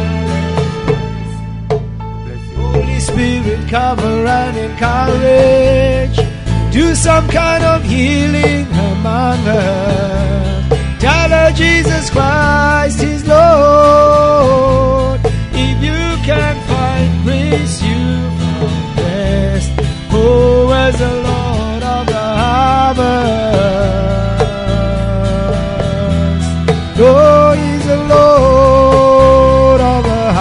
Holy Spirit, cover and encourage. Do some kind of healing among her. Tell her Jesus Christ is Lord. If you can find grace, you found rest. Oh, as the Lord of the harvest. Oh, He's the Lord of the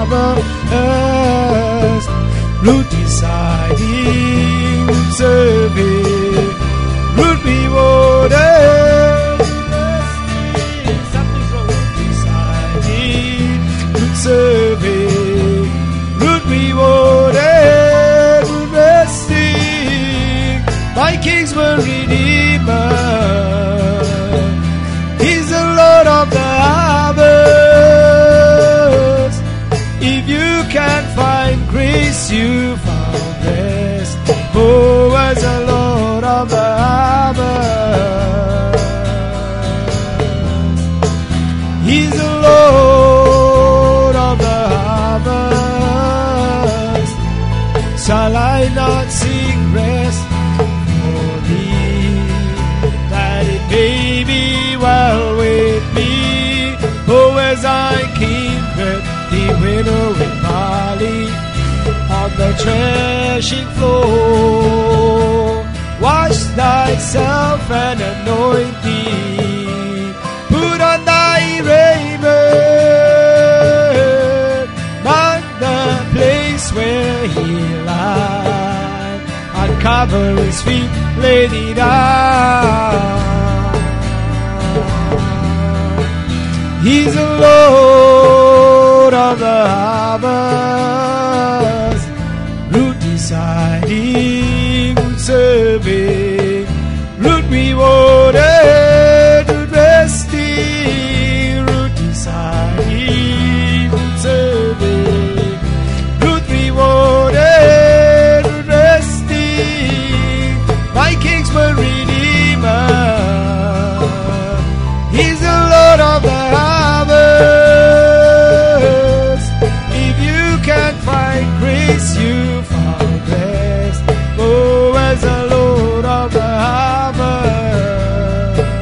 harvest. Root deciding, serving, root rewarded. Something's wrong. Root deciding, root serving, root rewarded, root resting. My kinsman redeemer, He's the Lord of the harvest. If you can find grace, you found rest. Oh, as the Lord of the harvest. He's the Lord of the harvest. Shall I not seek rest for thee, that it may be well with me? Oh, as I kindred the winnow with barley on the threshing floor, wash thyself and anoint thee. Put on thy raiment, mark the place where he lied. Uncover his feet, lay thee down. He's the Lord of the harvest. Root deciding, root serving, root rewarded, root resting. Root deciding, root serving, root rewarded, root resting. My kinsman redeemer, He's the Lord of the harvest. If you can find grace, you found rest. Oh, as the Lord of the harvest.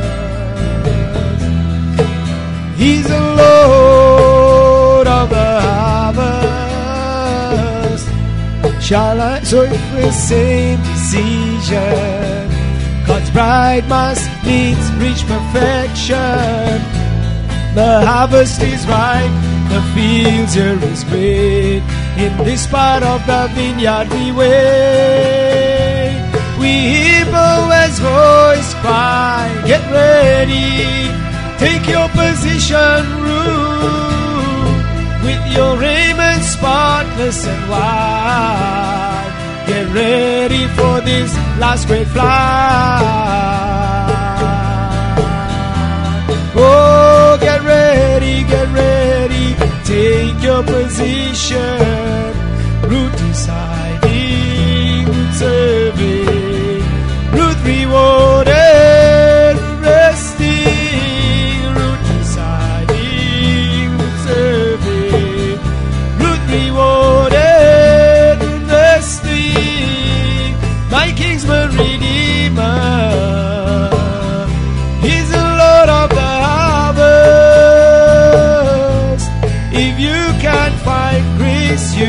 He's the Lord of the harvest. Shall I? So if we same decision, God's bride must needs reach perfection. The harvest is ripe, the fields here is great. In this part of the vineyard we wait. We hear Boaz's voice cry, get ready, take your position, root, with your raiment spotless and white. Get ready for this last great flight. Oh, get ready, take your position. Root deciding, root serving, root rewarded, root resting. Root deciding, root serving, root rewarded, root resting. My kinsman redeemer, He's the Lord of the harvest. If you can find grace, you